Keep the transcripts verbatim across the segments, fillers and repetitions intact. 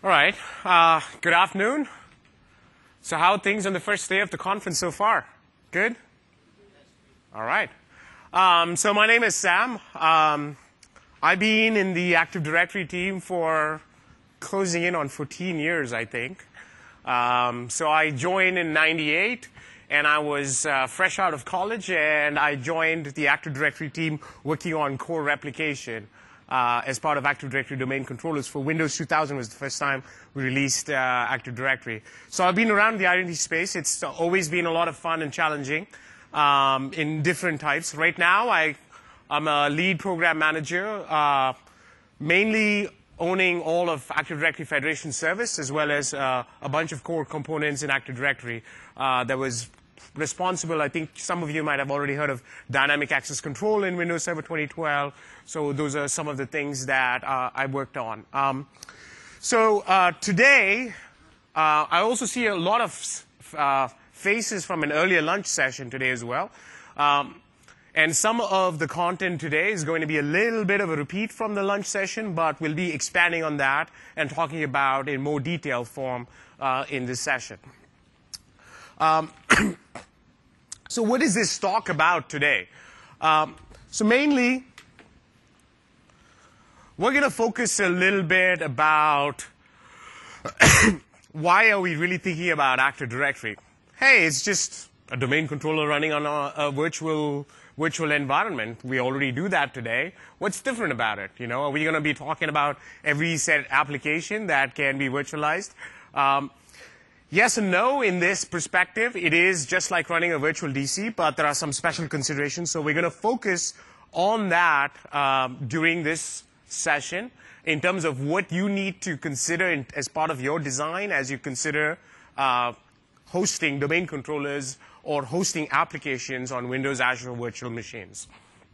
All right. Uh, good afternoon. So how are things on the first day of the conference so far? Good? All right. Um, so my name is Sam. Um, I've been in the Active Directory team for closing in on fourteen years, I think. Um, so I joined in ninety-eight, and I was uh, fresh out of college, and I joined the Active Directory team working on core replication. Uh, as part of Active Directory domain controllers for Windows two thousand was the first time we released uh, Active Directory. So I've been around the identity space. It's always been a lot of fun and challenging um, in different types. Right now, I, I'm a lead program manager, uh, mainly owning all of Active Directory Federation Service, as well as uh, a bunch of core components in Active Directory uh, that was responsible. I think some of you might have already heard of dynamic access control in Windows Server twenty twelve. So those are some of the things that uh, I worked on. Um, so uh, today, uh, I also see a lot of uh, faces from an earlier lunch session today as well. Um, and some of the content today is going to be a little bit of a repeat from the lunch session, but we'll be expanding on that and talking about in more detailed form uh, in this session. Um, so what is this talk about today? Um, so mainly, we're going to focus a little bit about why are we really thinking about Active Directory? Hey, it's just a domain controller running on a, a virtual virtual environment. We already do that today. What's different about it? You know, are we going to be talking about every set application that can be virtualized? Um, Yes and no in this perspective. It is just like running a virtual D C, but there are some special considerations. So we're going to focus on that um, during this session in terms of what you need to consider in, as part of your design as you consider uh, hosting domain controllers or hosting applications on Windows Azure virtual machines.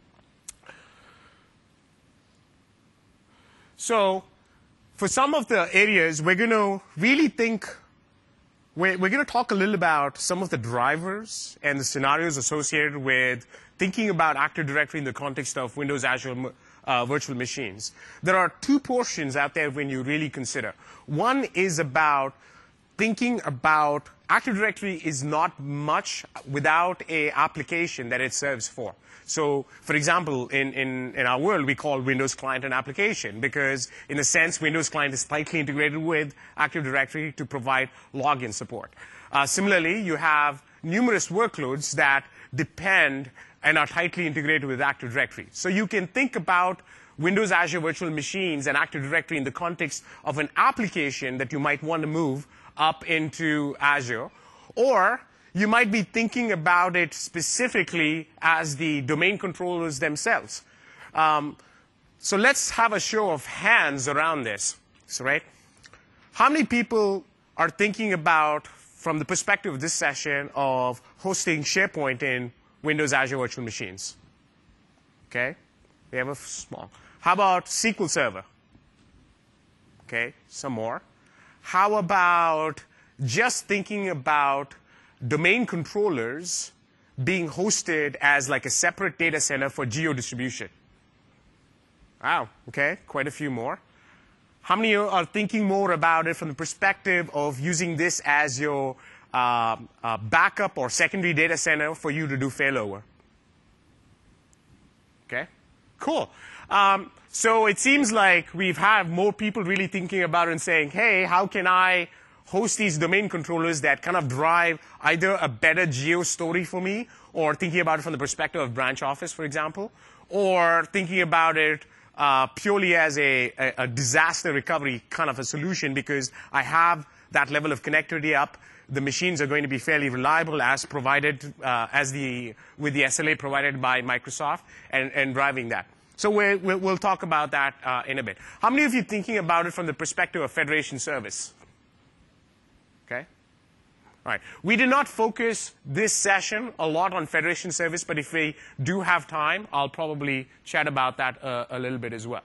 So for some of the areas, we're going to really think We're, we're going to talk a little about some of the drivers and the scenarios associated with thinking about Active Directory in the context of Windows Azure uh, virtual machines. There are two portions out there when you really consider. One is about thinking about Active Directory is not much without an application that it serves for. So, for example, in, in, in our world, we call Windows Client an application because, in a sense, Windows Client is tightly integrated with Active Directory to provide login support. Uh, similarly, you have numerous workloads that depend and are tightly integrated with Active Directory. So you can think about Windows Azure virtual machines and Active Directory in the context of an application that you might want to move up into Azure, or you might be thinking about it specifically as the domain controllers themselves. Um, so let's have a show of hands around this. So, right? How many people are thinking about, from the perspective of this session, of hosting SharePoint in Windows Azure virtual machines? Okay? We have a small. How about S Q L Server? Okay, some more. How about just thinking about domain controllers being hosted as like a separate data center for geo-distribution? Wow, okay, quite a few more. How many are thinking more about it from the perspective of using this as your uh, uh, backup or secondary data center for you to do failover? Okay, cool. Um, so it seems like we've had more people really thinking about it and saying, hey, how can I host these domain controllers that kind of drive either a better geo story for me, or thinking about it from the perspective of branch office, for example, or thinking about it uh, purely as a, a, a disaster recovery kind of a solution because I have that level of connectivity up. The machines are going to be fairly reliable as provided, uh, as the, with the S L A provided by Microsoft and, and driving that. So we're, we'll, we'll talk about that uh, in a bit. How many of you are thinking about it from the perspective of Federation Service? Okay. All right. We did not focus this session a lot on Federation Service, but if we do have time, I'll probably chat about that uh, a little bit as well.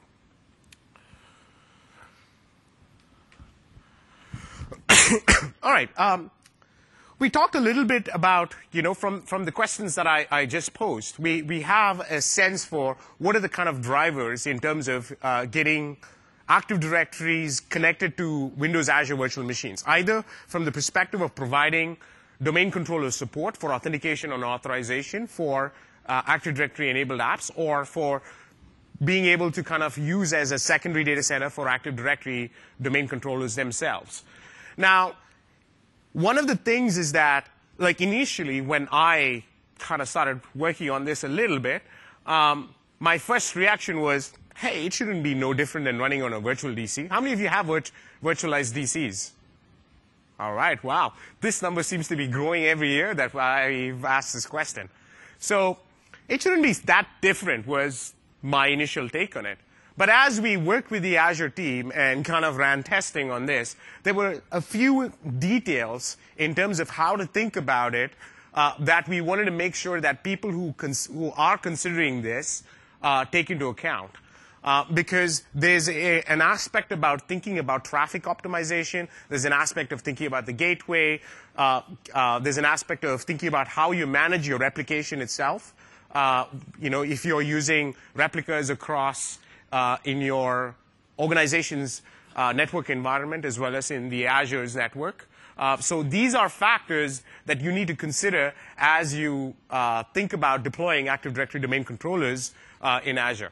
All right. Um, we talked a little bit about, you know, from, from the questions that I, I just posed, we, we have a sense for what are the kind of drivers in terms of uh, getting Active Directories connected to Windows Azure virtual machines, either from the perspective of providing domain controller support for authentication and authorization for uh, Active Directory-enabled apps, or for being able to kind of use as a secondary data center for Active Directory domain controllers themselves. Now, one of the things is that, like initially when I kind of started working on this a little bit, um, my first reaction was, hey, it shouldn't be no different than running on a virtual D C. How many of you have virt virtualized D Cs? All right, wow. This number seems to be growing every year that I've asked this question. So it shouldn't be that different was my initial take on it. But as we worked with the Azure team and kind of ran testing on this, there were a few details in terms of how to think about it uh, that we wanted to make sure that people who, cons who are considering this uh, take into account. Uh, because there's a, an aspect about thinking about traffic optimization. There's an aspect of thinking about the gateway. Uh, uh, there's an aspect of thinking about how you manage your replication itself. Uh, you know, if you're using replicas across uh, in your organization's uh, network environment as well as in the Azure's network. Uh, so these are factors that you need to consider as you uh, think about deploying Active Directory domain controllers uh, in Azure.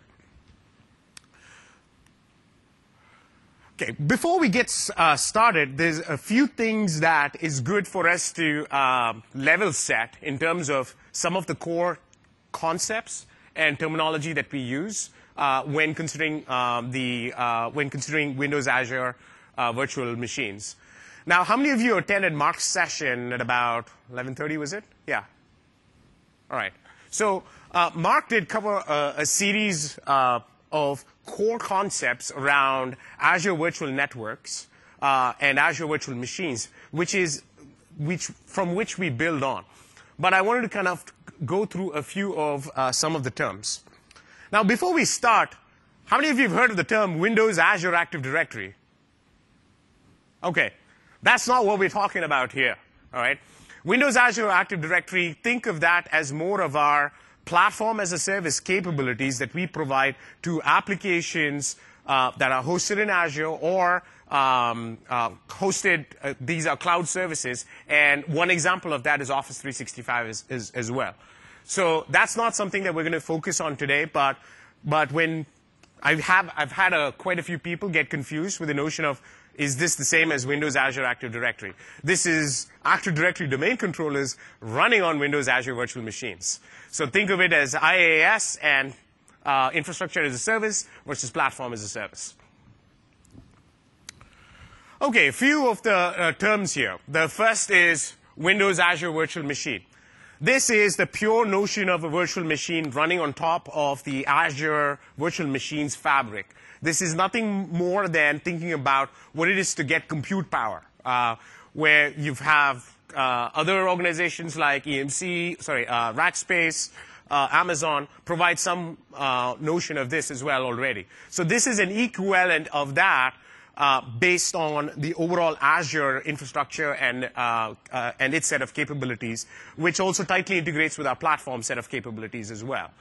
Okay, before we get uh, started, there's a few things that is good for us to uh, level set in terms of some of the core concepts and terminology that we use uh, when considering uh, the uh, when considering Windows Azure uh, virtual machines. Now, how many of you attended Mark's session at about eleven thirty? Was it? Yeah. All right. So uh, Mark did cover a, a series uh, of core concepts around Azure Virtual Networks uh, and Azure Virtual Machines, which is which from which we build on. But I wanted to kind of go through a few of uh, some of the terms. Now, before we start, how many of you have heard of the term Windows Azure Active Directory? Okay, that's not what we're talking about here. All right, Windows Azure Active Directory, think of that as more of our platform as a service capabilities that we provide to applications uh, that are hosted in Azure or um, uh, hosted, uh, these are cloud services. And one example of that is Office three sixty-five as, as, as well. So that's not something that we're going to focus on today. But, but when I have, I've had a, quite a few people get confused with the notion of, is this the same as Windows Azure Active Directory? This is Active Directory domain controllers running on Windows Azure virtual machines. So think of it as I A S and uh, infrastructure as a service versus platform as a service. Okay, a few of the uh, terms here. The first is Windows Azure Virtual Machine. This is the pure notion of a virtual machine running on top of the Azure Virtual Machines fabric. This is nothing more than thinking about what it is to get compute power, uh, where you have uh, other organizations like E M C, sorry, uh, Rackspace, uh, Amazon provide some uh, notion of this as well already. So this is an equivalent of that uh, based on the overall Azure infrastructure and, uh, uh, and its set of capabilities, which also tightly integrates with our platform set of capabilities as well.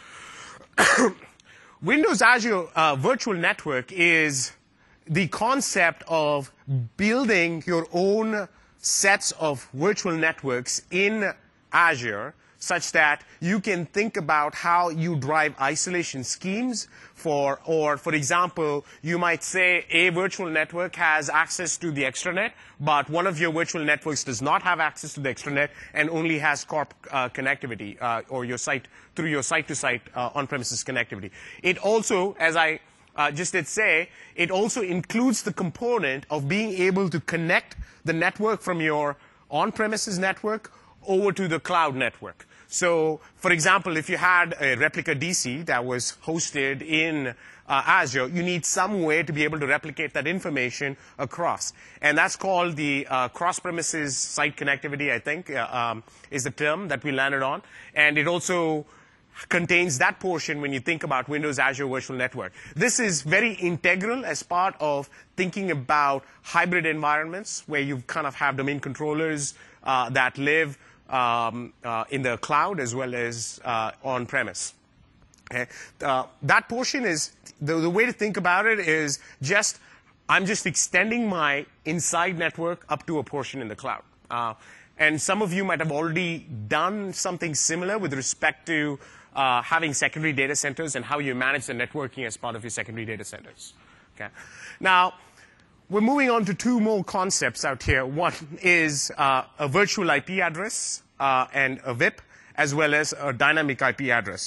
Windows Azure uh, Virtual Network is the concept of building your own sets of virtual networks in Azure such that you can think about how you drive isolation schemes for, or for example, you might say a virtual network has access to the extranet, but one of your virtual networks does not have access to the extranet and only has corp uh, connectivity uh, or your site through your site-to-site uh, on-premises connectivity. It also, as I uh, just did say, it also includes the component of being able to connect the network from your on-premises network over to the cloud network. So, for example, if you had a replica D C that was hosted in uh, Azure, you need some way to be able to replicate that information across. And that's called the uh, cross-premises site connectivity, I think, uh, um, is the term that we landed on. And it also contains that portion when you think about Windows Azure Virtual Network. This is very integral as part of thinking about hybrid environments where you kind of have domain controllers uh, that live Um, uh, in the cloud as well as uh, on-premise. Okay? Uh, that portion is, the, the way to think about it is just, I'm just extending my inside network up to a portion in the cloud. Uh, and some of you might have already done something similar with respect to uh, having secondary data centers and how you manage the networking as part of your secondary data centers. Okay? Now, we're moving on to two more concepts out here. One is uh, a virtual I P address uh, and a V I P, as well as a dynamic I P address.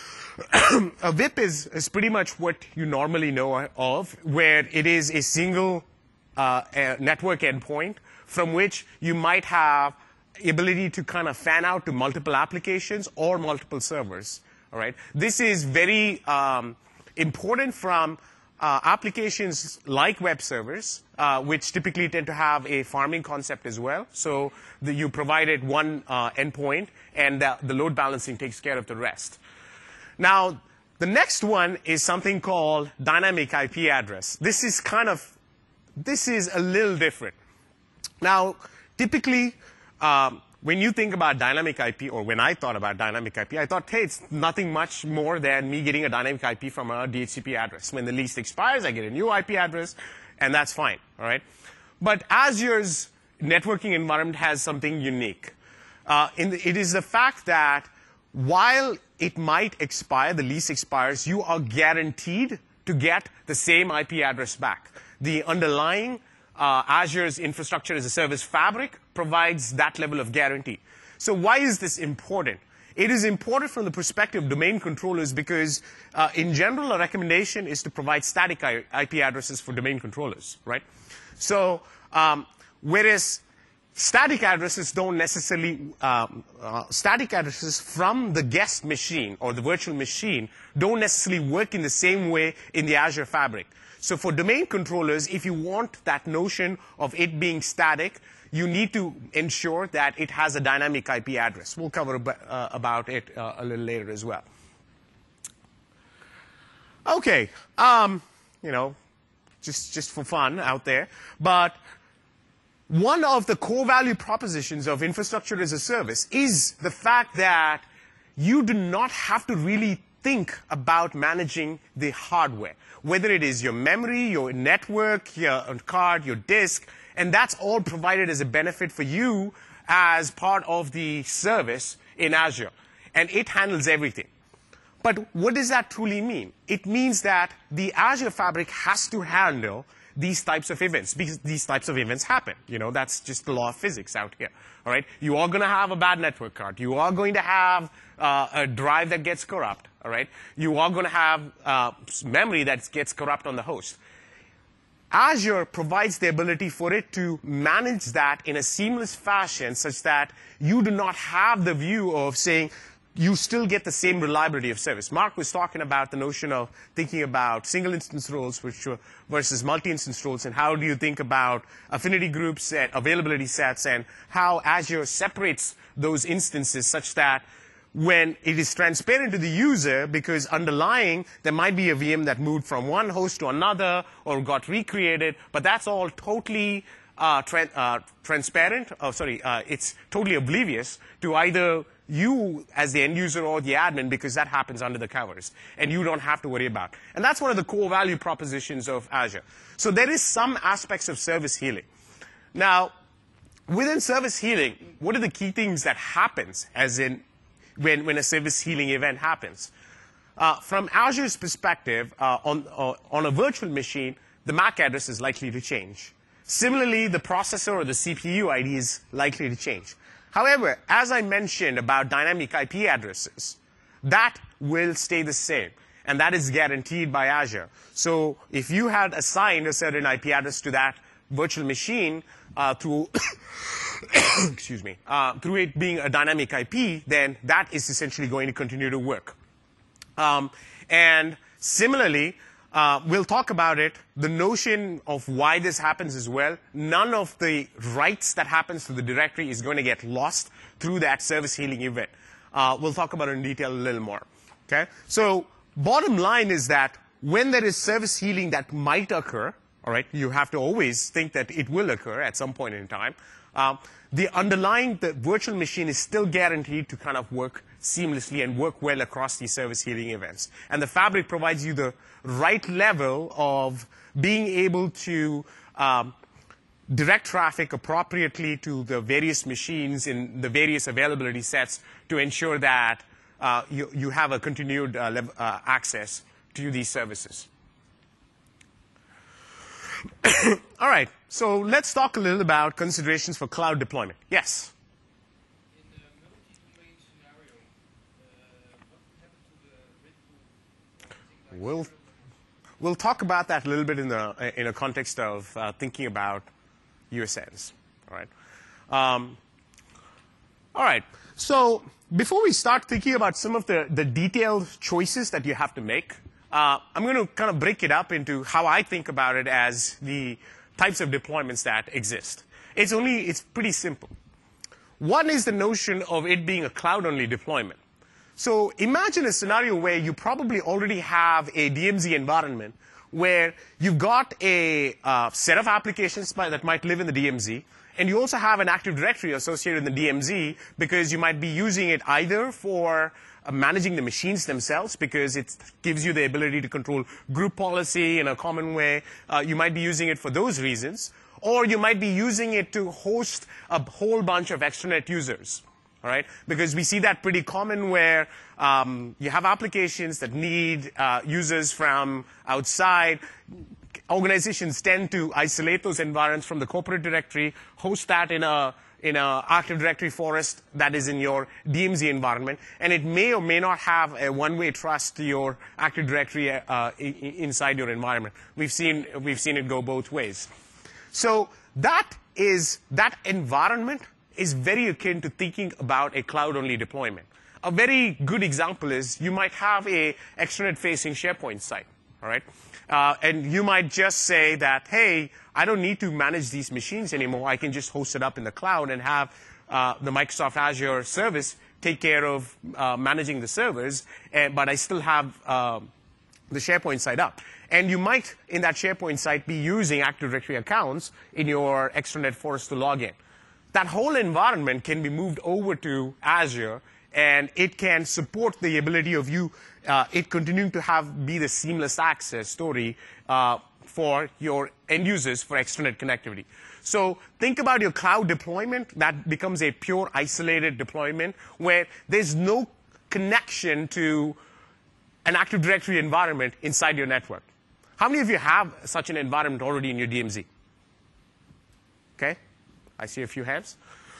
A V I P is, is pretty much what you normally know of, where it is a single uh, a network endpoint from which you might have ability to kind of fan out to multiple applications or multiple servers. All right? This is very um, important from uh, applications like web servers, uh, which typically tend to have a farming concept as well. So the, you provided one uh, endpoint, and the, the load balancing takes care of the rest. Now, the next one is something called dynamic I P address. This is kind of, this is a little different. Now, typically, um, when you think about dynamic I P, or when I thought about dynamic I P, I thought, hey, it's nothing much more than me getting a dynamic I P from a D H C P address. When the lease expires, I get a new I P address, and that's fine, all right? But Azure's networking environment has something unique. Uh, in the, it is the fact that while it might expire, the lease expires, you are guaranteed to get the same I P address back. The underlying uh, Azure's infrastructure as a service fabric provides that level of guarantee. So why is this important? It is important from the perspective of domain controllers because, uh, in general, a recommendation is to provide static I P addresses for domain controllers, right? So um, whereas static addresses don't necessarily, um, uh, static addresses from the guest machine or the virtual machine don't necessarily work in the same way in the Azure fabric. So for domain controllers, if you want that notion of it being static, you need to ensure that it has a dynamic I P address. We'll cover ab uh, about it uh, a little later as well. Okay, um, you know, just, just for fun out there. But one of the core value propositions of infrastructure as a service is the fact that you do not have to really think about managing the hardware, whether it is your memory, your network, your card, your disk, and that's all provided as a benefit for you as part of the service in Azure. And it handles everything. But what does that truly mean? It means that the Azure fabric has to handle these types of events, because these types of events happen. You know, that's just the law of physics out here. All right? You are going to have a bad network card. You are going to have uh, a drive that gets corrupt. All right? You are going to have uh, memory that gets corrupt on the host. Azure provides the ability for it to manage that in a seamless fashion such that you do not have the view of saying, you still get the same reliability of service. Mark was talking about the notion of thinking about single instance roles which versus multi-instance roles, and how do you think about affinity groups and availability sets, and how Azure separates those instances such that when it is transparent to the user, because underlying there might be a V M that moved from one host to another or got recreated, but that's all totally uh, tra uh, transparent. Oh, sorry, uh, it's totally oblivious to either you as the end user or the admin, because that happens under the covers, and you don't have to worry about. And that's one of the core value propositions of Azure. So there is some aspects of service healing. Now, within service healing, what are the key things that happens as in when, when a service healing event happens? Uh, from Azure's perspective, uh, on, uh, on a virtual machine, the M A C address is likely to change. Similarly, the processor or the C P U I D is likely to change. However, as I mentioned about dynamic I P addresses, that will stay the same, and that is guaranteed by Azure. So if you had assigned a certain I P address to that virtual machine uh, through, excuse me, uh, through it being a dynamic I P, then that is essentially going to continue to work. Um, and similarly, Uh, we'll talk about it, the notion of why this happens as well. None of the writes that happens to the directory is going to get lost through that service healing event. Uh, we'll talk about it in detail a little more. Okay? So bottom line is that when there is service healing that might occur, all right, you have to always think that it will occur at some point in time. Um, the underlying the virtual machine is still guaranteed to kind of work seamlessly and work well across these service healing events. And the Fabric provides you the right level of being able to um, direct traffic appropriately to the various machines in the various availability sets to ensure that uh, you, you have a continued uh, level, uh, access to these services. All right, so let's talk a little about considerations for cloud deployment. Yes? In the multi-domain scenario, uh, what would happen to the Red Bull? We'll, we'll talk about that a little bit in, the, in a context of uh, thinking about U S Ns. All right. Um, all right. So before we start thinking about some of the, the detailed choices that you have to make, uh, I'm going to kind of break it up into how I think about it as the types of deployments that exist. It's only, it's pretty simple. One is the notion of it being a cloud-only deployment. So imagine a scenario where you probably already have a D M Z environment where you've got a uh, set of applications by, that might live in the D M Z, and you also have an Active Directory associated in the D M Z because you might be using it either for uh, managing the machines themselves because it gives you the ability to control group policy in a common way. Uh, you might be using it for those reasons, or you might be using it to host a whole bunch of extranet users. All right? Because we see that pretty common where um, you have applications that need uh, users from outside. Organizations tend to isolate those environments from the corporate directory, host that in a in a Active Directory forest that is in your D M Z environment, and it may or may not have a one-way trust to your Active Directory uh, inside your environment. We've seen we've seen it go both ways. So that is that environment is very akin to thinking about a cloud-only deployment. A very good example is you might have a extranet-facing SharePoint site, all right? Uh, and you might just say that, hey, I don't need to manage these machines anymore. I can just host it up in the cloud and have uh, the Microsoft Azure service take care of uh, managing the servers, and, but I still have uh, the SharePoint site up. And you might, in that SharePoint site, be using Active Directory accounts in your extranet forest to log in. That whole environment can be moved over to Azure, and it can support the ability of you, uh, it continuing to have be the seamless access story uh, for your end users for extranet connectivity. So think about your cloud deployment. That becomes a pure isolated deployment where there's no connection to an Active Directory environment inside your network. How many of you have such an environment already in your D M Z? Okay. I see a few hands.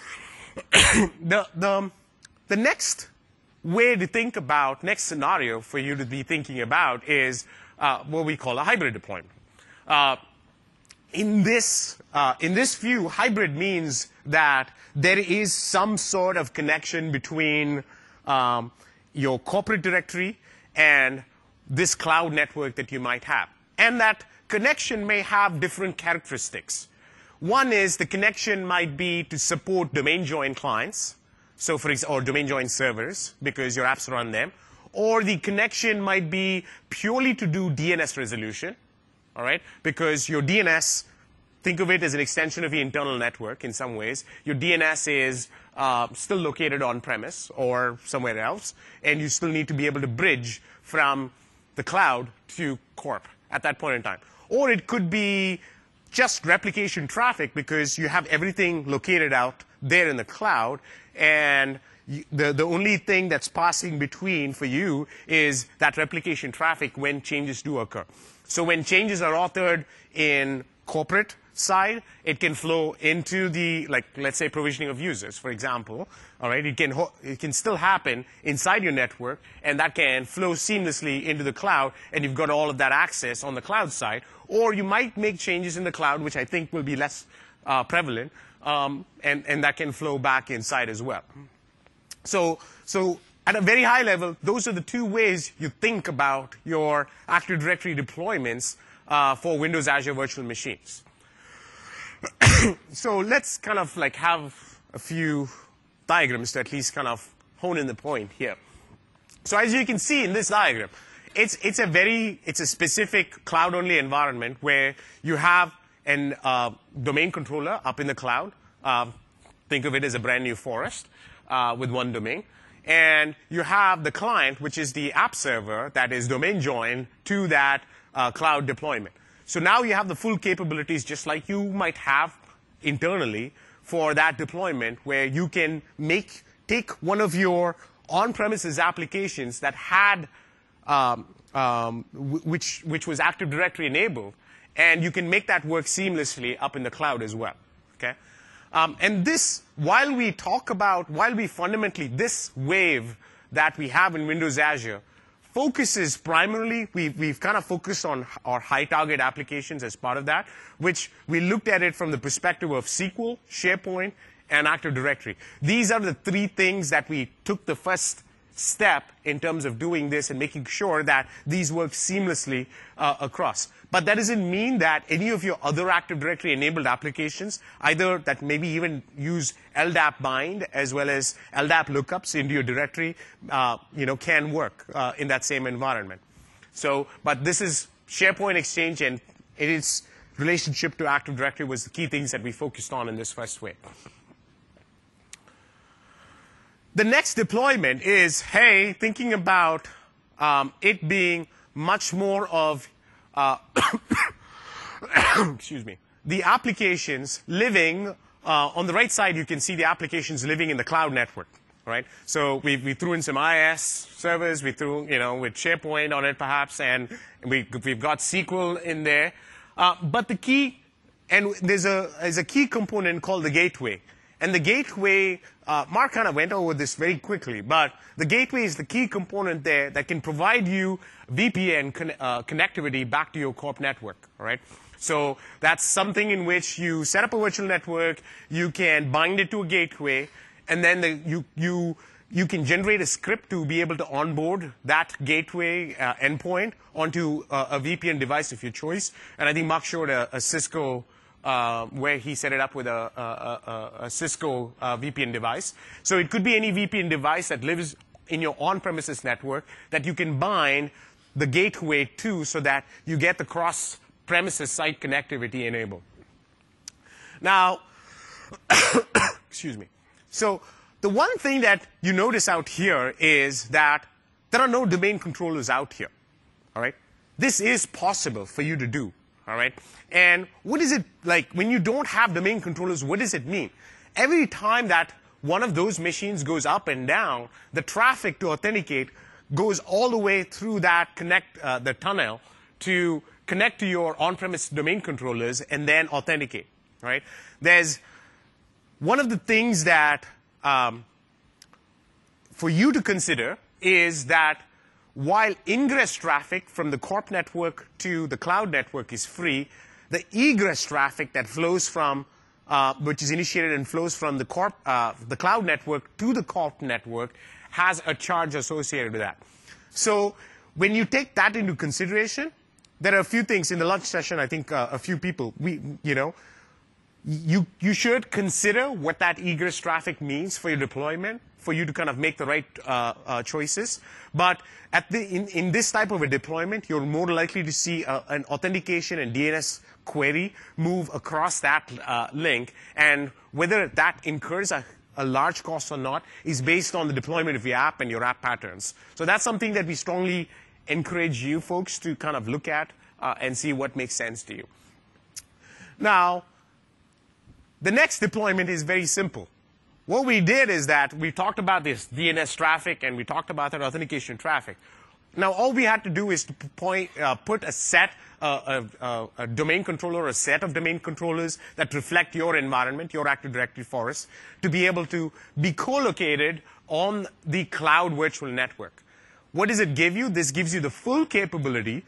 the, the, the next way to think about, next scenario for you to be thinking about is uh, what we call a hybrid deployment. Uh, in, this, uh, in this view, hybrid means that there is some sort of connection between um, your corporate directory and this cloud network that you might have. And that connection may have different characteristics. One is the connection might be to support domain join clients, so for example, or domain join servers because your apps run them, or the connection might be purely to do D N S resolution, all right? Because your D N S, think of it as an extension of your internal network in some ways. Your D N S is uh, still located on premise or somewhere else, and you still need to be able to bridge from the cloud to corp at that point in time. Or it could be just replication traffic because you have everything located out there in the cloud, and you, the, the only thing that's passing between for you is that replication traffic when changes do occur. So when changes are authored in corporate side, it can flow into the, like, let's say provisioning of users, for example. All right, it can, it can still happen inside your network, and that can flow seamlessly into the cloud, and you've got all of that access on the cloud side. Or you might make changes in the cloud, which I think will be less uh, prevalent, um, and, and that can flow back inside as well. So, so at a very high level, those are the two ways you think about your Active Directory deployments uh, for Windows Azure virtual machines. So let's kind of like have a few diagrams to at least kind of hone in the point here. So as you can see in this diagram, it's, it's a very, it's a specific cloud-only environment where you have an uh, domain controller up in the cloud. Uh, think of it as a brand new forest uh, with one domain. and you have the client, which is the app server that is domain joined to that uh, cloud deployment. So now you have the full capabilities just like you might have internally for that deployment, where you can make take one of your on-premises applications that had um, um, which which was Active Directory enabled, and you can make that work seamlessly up in the cloud as well. Okay, um, and this, while we talk about, while we fundamentally this wave that we have in Windows Azure focuses primarily, we've, we've kind of focused on our high target applications as part of that, which we looked at it from the perspective of S Q L, SharePoint, and Active Directory. These are the three things that we took the first step in terms of doing this and making sure that these work seamlessly uh, across. But that doesn't mean that any of your other Active Directory enabled applications, either that maybe even use L D A P bind as well as L D A P lookups into your directory, uh, you know, can work uh, in that same environment. So, but this is SharePoint Exchange, and its relationship to Active Directory was the key things that we focused on in this first way. The next deployment is, hey, thinking about um, it being much more of, uh, excuse me, the applications living, uh, on the right side you can see the applications living in the cloud network, right? So we, we threw in some I I S servers, we threw, you know, with SharePoint on it perhaps, and we, we've got S Q L in there. Uh, but the key, and there's a, there's a key component called the gateway. And the gateway, uh, Mark kind of went over this very quickly, but the gateway is the key component there that can provide you V P N con uh, connectivity back to your corp network, all right? So that's something in which you set up a virtual network, you can bind it to a gateway, and then the, you, you, you can generate a script to be able to onboard that gateway uh, endpoint onto uh, a V P N device of your choice. And I think Mark showed a, a Cisco Uh, where he set it up with a, a, a, a Cisco uh, V P N device. So it could be any V P N device that lives in your on-premises network that you can bind the gateway to so that you get the cross-premises site connectivity enabled. Now, excuse me. So the one thing that you notice out here is that there are no domain controllers out here. All right? This is possible for you to do. All right? And what is it like when you don't have domain controllers? What does it mean? Every time that one of those machines goes up and down, the traffic to authenticate goes all the way through that connect, uh, the tunnel to connect to your on-premise domain controllers and then authenticate. Right? There's one of the things that um, for you to consider is that while ingress traffic from the corp network to the cloud network is free, the egress traffic that flows from, uh, which is initiated and flows from the corp, uh, the cloud network to the corp network, has a charge associated with that. So when you take that into consideration, there are a few things in the lunch session. I think uh, a few people, we, you know, you you should consider what that egress traffic means for your deployment, for you to kind of make the right uh, uh, choices. But at the, in, in this type of a deployment, you're more likely to see a, an authentication and D N S query move across that uh, link. And whether that incurs a, a large cost or not is based on the deployment of your app and your app patterns. So that's something that we strongly encourage you folks to kind of look at uh, and see what makes sense to you. Now, the next deployment is very simple. What we did is that we talked about this D N S traffic and we talked about that authentication traffic. Now, all we had to do is to point, uh, put a set, uh, a, a domain controller, a set of domain controllers that reflect your environment, your Active Directory for us, to be able to be co-located on the cloud virtual network. What does it give you? This gives you the full capability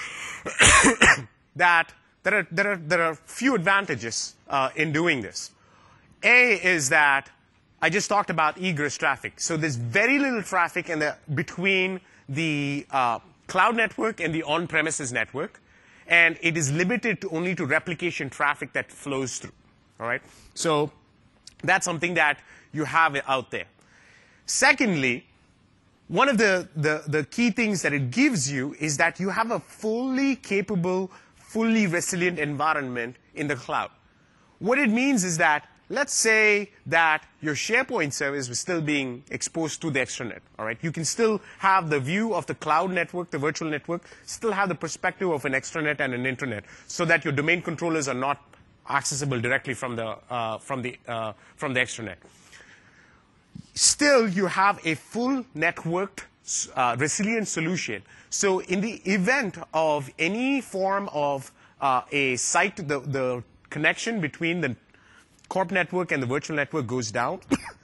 that there are, there are, there are few advantages uh, in doing this. A is that I just talked about egress traffic. So there's very little traffic in the, between the uh, cloud network and the on-premises network, and it is limited to only to replication traffic that flows through. All right? So that's something that you have out there. Secondly, one of the, the, the key things that it gives you is that you have a fully capable, fully resilient environment in the cloud. What it means is that, let's say that your SharePoint service was still being exposed to the extranet. All right, you can still have the view of the cloud network, the virtual network, still have the perspective of an extranet and an intranet, so that your domain controllers are not accessible directly from the uh, from the uh, from the extranet. Still, you have a full networked uh, resilient solution. So, in the event of any form of uh, a site, the the connection between the corp network and the virtual network goes down.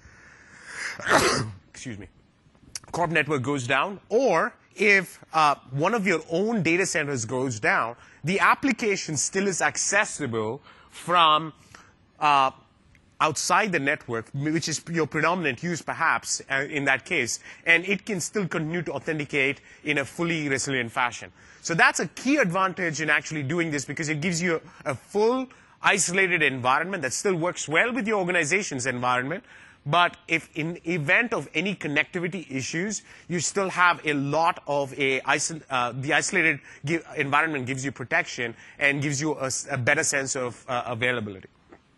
Excuse me. Corp network goes down, or if uh, one of your own data centers goes down, the application still is accessible from uh, outside the network, which is your predominant use perhaps uh, in that case, and it can still continue to authenticate in a fully resilient fashion. So that's a key advantage in actually doing this, because it gives you a, a full isolated environment that still works well with your organization's environment. But if in event of any connectivity issues, you still have a lot of a, uh, the isolated give, environment gives you protection and gives you a, a better sense of uh, availability.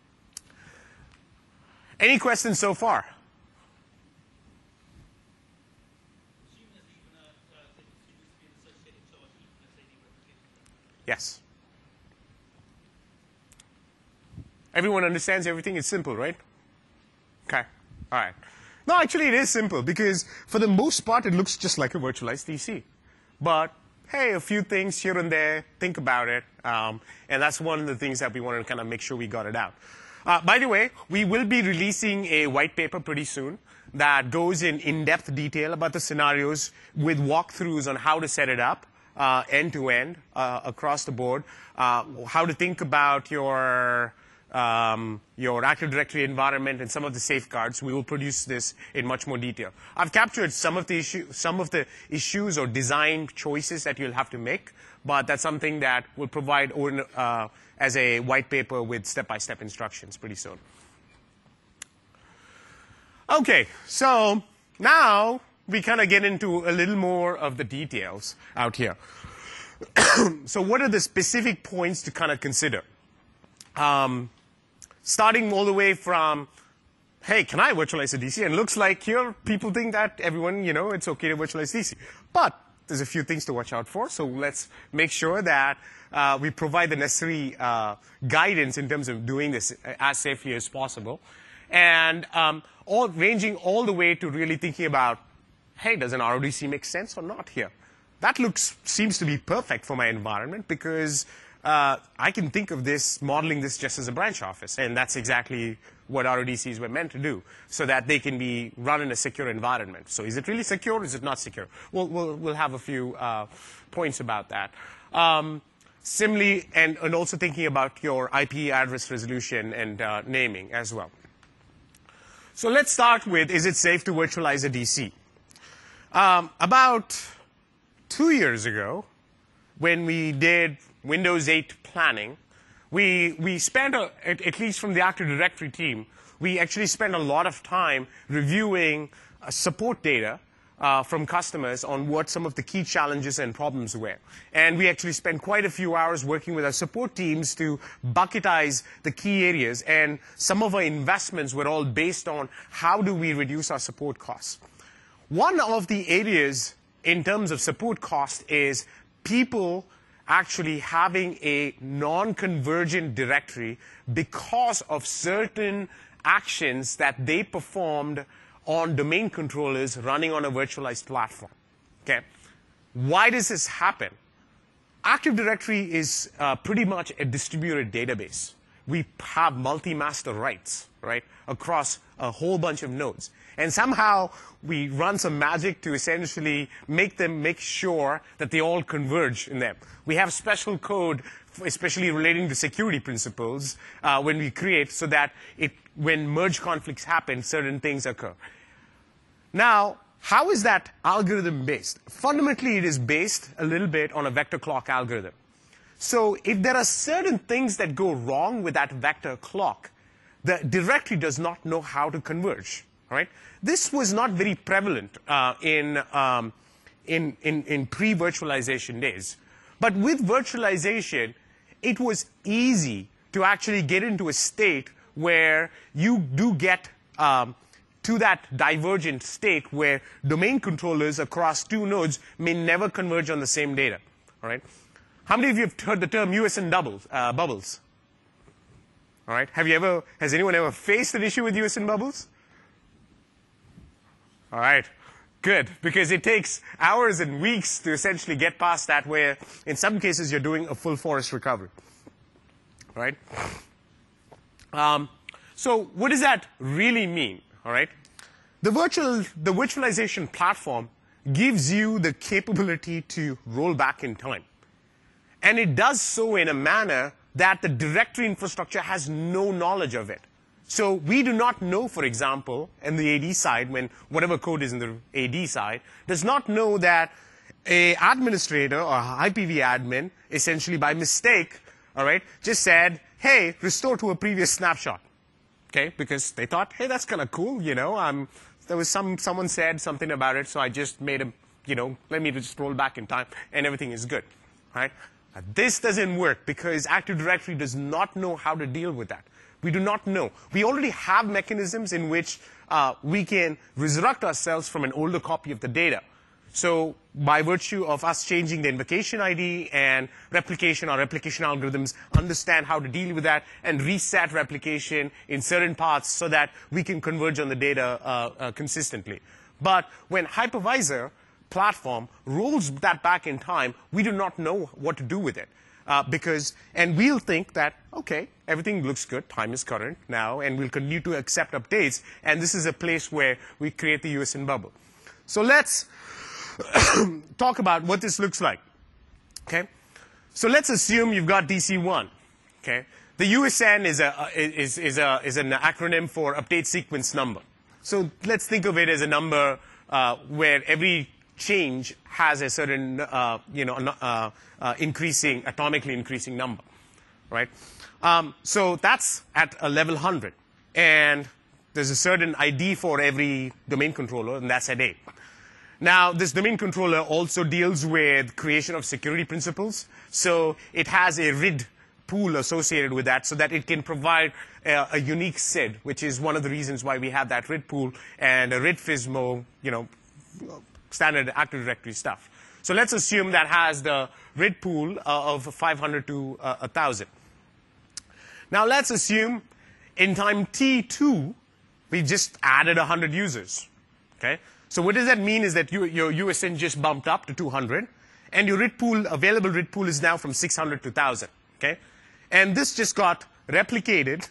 Any questions so far? Yes. Everyone understands everything? It's simple, right? Okay. All right. No, actually, it is simple, because for the most part, it looks just like a virtualized D C. But, hey, a few things here and there, think about it. Um, and that's one of the things that we want to kind of make sure we got it out. Uh, by the way, we will be releasing a white paper pretty soon that goes in in-depth detail about the scenarios with walkthroughs on how to set it up uh, end-to-end uh, across the board, uh, how to think about your Um, your Active Directory environment and some of the safeguards. We will produce this in much more detail. I've captured some of the issue, some of the issues or design choices that you'll have to make, but that's something that we'll provide uh, as a white paper with step-by-step instructions pretty soon. Okay, so now we kind of get into a little more of the details out here. So what are the specific points to kind of consider? Um, Starting all the way from, hey, can I virtualize a D C? And it looks like here people think that everyone, you know, it's okay to virtualize D C. But there's a few things to watch out for. So let's make sure that uh, we provide the necessary uh, guidance in terms of doing this as safely as possible. And um, all, ranging all the way to really thinking about, hey, does an R O D C make sense or not here? That looks, seems to be perfect for my environment, because Uh, I can think of this, modeling this just as a branch office, and that's exactly what R O D Cs were meant to do, so that they can be run in a secure environment. So is it really secure, or is it not secure? We'll, we'll, we'll have a few uh, points about that. Um, similarly, and, and also thinking about your I P address resolution and uh, naming as well. So let's start with, is it safe to virtualize a D C? Um, about two years ago, when we did Windows eight planning, we, we spent, a, at, at least from the Active Directory team, we actually spent a lot of time reviewing uh, support data uh, from customers on what some of the key challenges and problems were. And we actually spent quite a few hours working with our support teams to bucketize the key areas. And some of our investments were all based on how do we reduce our support costs. One of the areas in terms of support cost is people actually having a non-convergent directory because of certain actions that they performed on domain controllers running on a virtualized platform. Okay? Why does this happen? Active Directory is uh, pretty much a distributed database. We have multi-master rights, right, across a whole bunch of nodes. And somehow we run some magic to essentially make them make sure that they all converge in them. We have special code, especially relating to security principles, uh, when we create, so that it, when merge conflicts happen, certain things occur. Now, how is that algorithm based? Fundamentally, it is based a little bit on a vector clock algorithm. So if there are certain things that go wrong with that vector clock, the directory does not know how to converge. Right? This was not very prevalent uh, in, um, in, in, in pre-virtualization days. But with virtualization, it was easy to actually get into a state where you do get um, to that divergent state where domain controllers across two nodes may never converge on the same data. All right? How many of you have heard the term U S N doubles, uh, bubbles? All right? Have you ever, has anyone ever faced an issue with U S N bubbles? All right. Good, because it takes hours and weeks to essentially get past that, where in some cases you're doing a full forest recovery. All right? Um, so what does that really mean? All right? The virtual, the virtualization platform gives you the capability to roll back in time. And it does so in a manner that the directory infrastructure has no knowledge of it. So we do not know, for example, in the A D side, when whatever code is in the A D side, does not know that a administrator or I P V admin, essentially by mistake, all right, just said, hey, restore to a previous snapshot. Okay, because they thought, hey, that's kind of cool, you know. Um, there was some, someone said something about it, so I just made a, you know, let me just roll back in time, and everything is good, right? Uh, this doesn't work because Active Directory does not know how to deal with that. We do not know. We already have mechanisms in which uh, we can resurrect ourselves from an older copy of the data. So by virtue of us changing the invocation I D and replication or replication algorithms understand how to deal with that and reset replication in certain paths so that we can converge on the data uh, uh, consistently. But when hypervisor platform rolls that back in time, we do not know what to do with it. Uh, because, and we'll think that, okay, everything looks good, time is current now, and we'll continue to accept updates, and this is a place where we create the U S N bubble. So let's talk about what this looks like. Okay, so let's assume you've got D C one. Okay, the U S N is a is is a is an acronym for update sequence number. So let's think of it as a number uh, where every change has a certain uh, you know uh, uh, increasing atomically increasing number, right? Um, so that's at a level one hundred, and there's a certain I D for every domain controller, and that's at eight. Now, this domain controller also deals with creation of security principles. So it has a R I D pool associated with that so that it can provide a, a unique S I D, which is one of the reasons why we have that R I D pool and a R I D F S M O, you know, standard Active Directory stuff. So let's assume that has the R I D pool uh, of five hundred to uh, one thousand. Now, let's assume in time T two, we just added one hundred users. Okay? So what does that mean is that you, your U S N just bumped up to two hundred, and your R I D pool, available R I D pool is now from six hundred to one thousand. Okay? And this just got replicated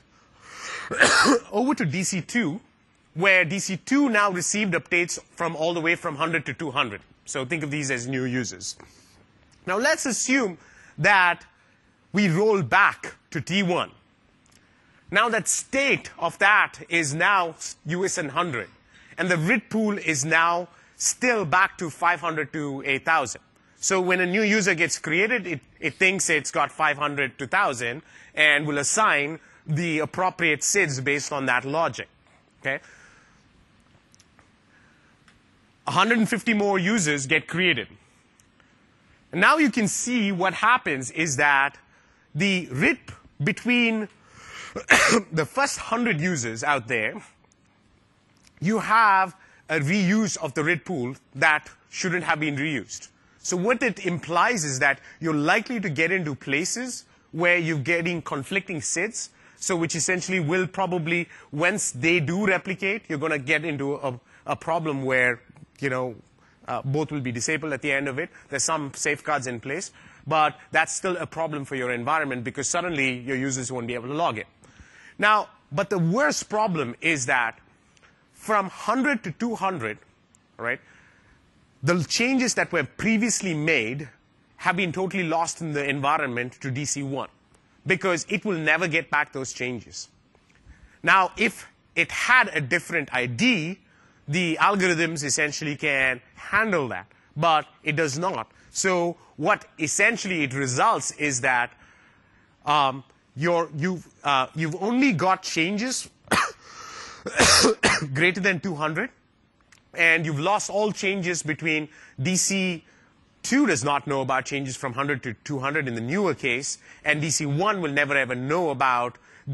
over to D C two, where D C two now received updates from all the way from one hundred to two hundred. So think of these as new users. Now let's assume that we roll back to T one. Now that state of that is now U S N one hundred. And the R I D pool is now still back to five hundred to one thousand. So when a new user gets created, it, it thinks it's got five hundred to one thousand and will assign the appropriate S I Ds based on that logic. Okay? one hundred fifty more users get created. And now you can see what happens is that the R I D between the first one hundred users out there, you have a reuse of the R I D pool that shouldn't have been reused. So what it implies is that you're likely to get into places where you're getting conflicting S I Ds, so which essentially will probably, once they do replicate, you're going to get into a, a problem where, you know, uh, both will be disabled at the end of it. There's some safeguards in place, but that's still a problem for your environment because suddenly your users won't be able to log in. Now, but the worst problem is that from one hundred to two hundred, right, the changes that were previously made have been totally lost in the environment to D C one because it will never get back those changes. Now, if it had a different I D, the algorithms essentially can handle that, but it does not. So what essentially it results is that um, you're, you've, uh, you've only got changes greater than two hundred, and you've lost all changes between D C two does not know about changes from one hundred to two hundred in the newer case, and D C one will never ever know about the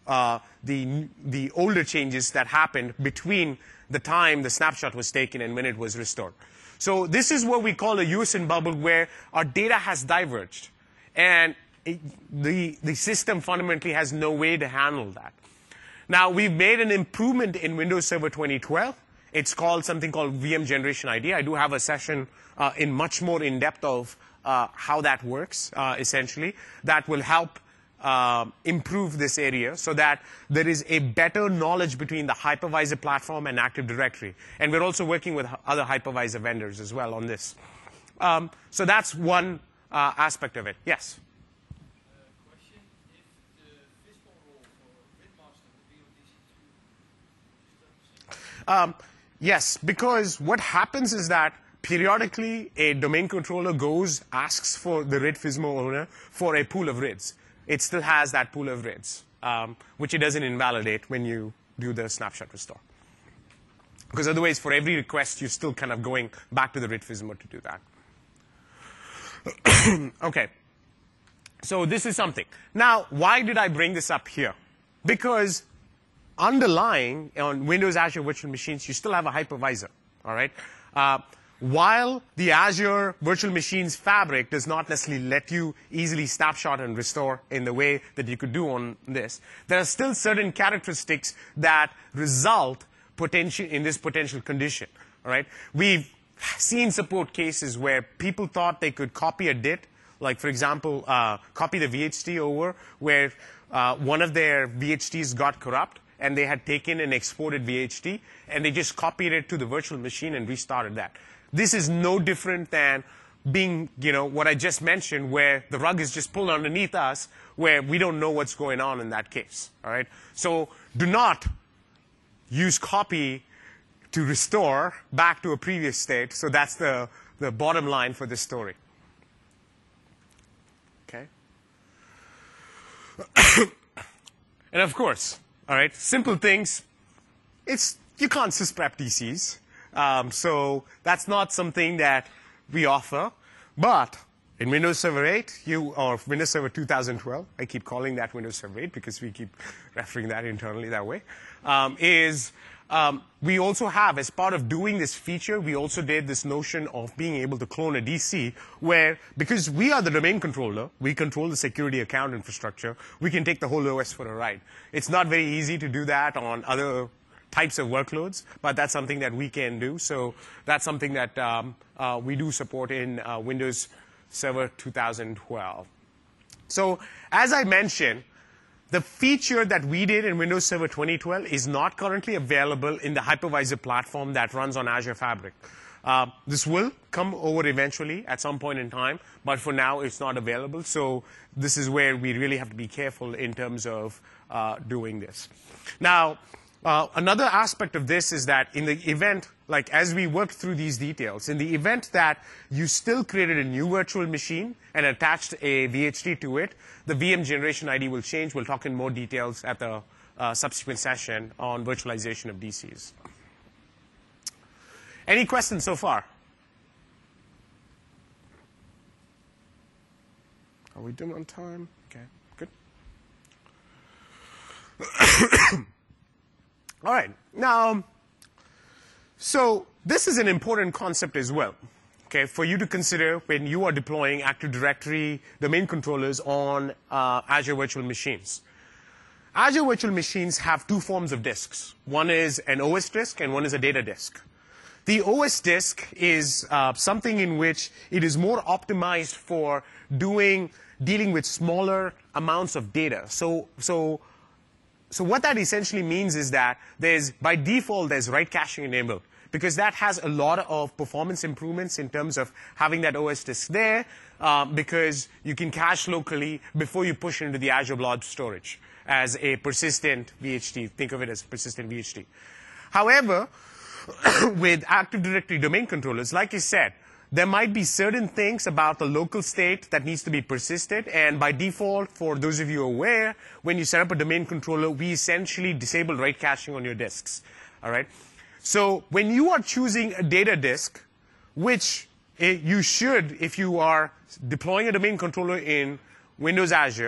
uh, the, the older changes that happened between the time the snapshot was taken and when it was restored. So this is what we call a U S N bubble, where our data has diverged. And it, the, the system fundamentally has no way to handle that. Now, we've made an improvement in Windows Server twenty twelve. It's called something called V M Generation I D. I do have a session uh, in much more in depth of uh, how that works, uh, essentially. That will help uh, improve this area so that there is a better knowledge between the hypervisor platform and Active Directory. And we're also working with other hypervisor vendors as well on this. Um, so that's one uh, aspect of it. Yes? Um, yes, because what happens is that periodically a domain controller goes, asks for the R I D FISMO owner for a pool of R I Ds. It still has that pool of R I Ds, um, which it doesn't invalidate when you do the snapshot restore. Because otherwise, for every request, you're still kind of going back to the R I D FISMO to do that. OK. So this is something. Now, why did I bring this up here? Because underlying on Windows Azure Virtual Machines, you still have a hypervisor, all right? Uh, while the Azure Virtual Machines fabric does not necessarily let you easily snapshot and restore in the way that you could do on this, there are still certain characteristics that result potential in this potential condition, all right? We've seen support cases where people thought they could copy a D I T, like, for example, uh, copy the V H T over, where uh, one of their V H Ts got corrupt, and they had taken an exported V H T, and they just copied it to the virtual machine and restarted that. This is no different than being, you know, what I just mentioned, where the rug is just pulled underneath us, where we don't know what's going on in that case, all right? So do not use copy to restore back to a previous state. So that's the, the bottom line for this story. OK? And of course, all right, simple things. It's, you can't sysprep D Cs. Um, so that's not something that we offer. But in Windows Server eight, you, or Windows Server two thousand twelve, I keep calling that Windows Server eight because we keep referring that internally that way, um, is um, we also have, as part of doing this feature, we also did this notion of being able to clone a D C where, because we are the domain controller, we control the security account infrastructure, we can take the whole O S for a ride. It's not very easy to do that on other types of workloads, but that's something that we can do. So that's something that um, uh, we do support in uh, Windows Server two thousand twelve. So as I mentioned, the feature that we did in Windows Server twenty twelve is not currently available in the hypervisor platform that runs on Azure Fabric. Uh, this will come over eventually at some point in time, but for now it's not available. So this is where we really have to be careful in terms of uh, doing this. Now, Uh, another aspect of this is that in the event, like as we work through these details, in the event that you still created a new virtual machine and attached a V H T to it, the V M Generation I D will change. We'll talk in more details at the uh, subsequent session on virtualization of D Cs. Any questions so far? Are we done on time? Okay, good. All right. Now, so this is an important concept as well, okay, for you to consider when you are deploying Active Directory domain controllers on uh, Azure Virtual Machines. Azure Virtual Machines have two forms of disks. One is an O S disk, and one is a data disk. The O S disk is uh, something in which it is more optimized for doing, dealing with smaller amounts of data. So, so So what that essentially means is that there's, by default, there's write caching enabled, because that has a lot of performance improvements in terms of having that O S disk there, uh, because you can cache locally before you push into the Azure Blob Storage as a persistent V H T. Think of it as persistent V H T. However, with Active Directory domain controllers, like I said, there might be certain things about the local state that needs to be persisted. And by default, for those of you aware, when you set up a domain controller, we essentially disable write caching on your disks. All right? So when you are choosing a data disk, which you should, if you are deploying a domain controller in Windows Azure,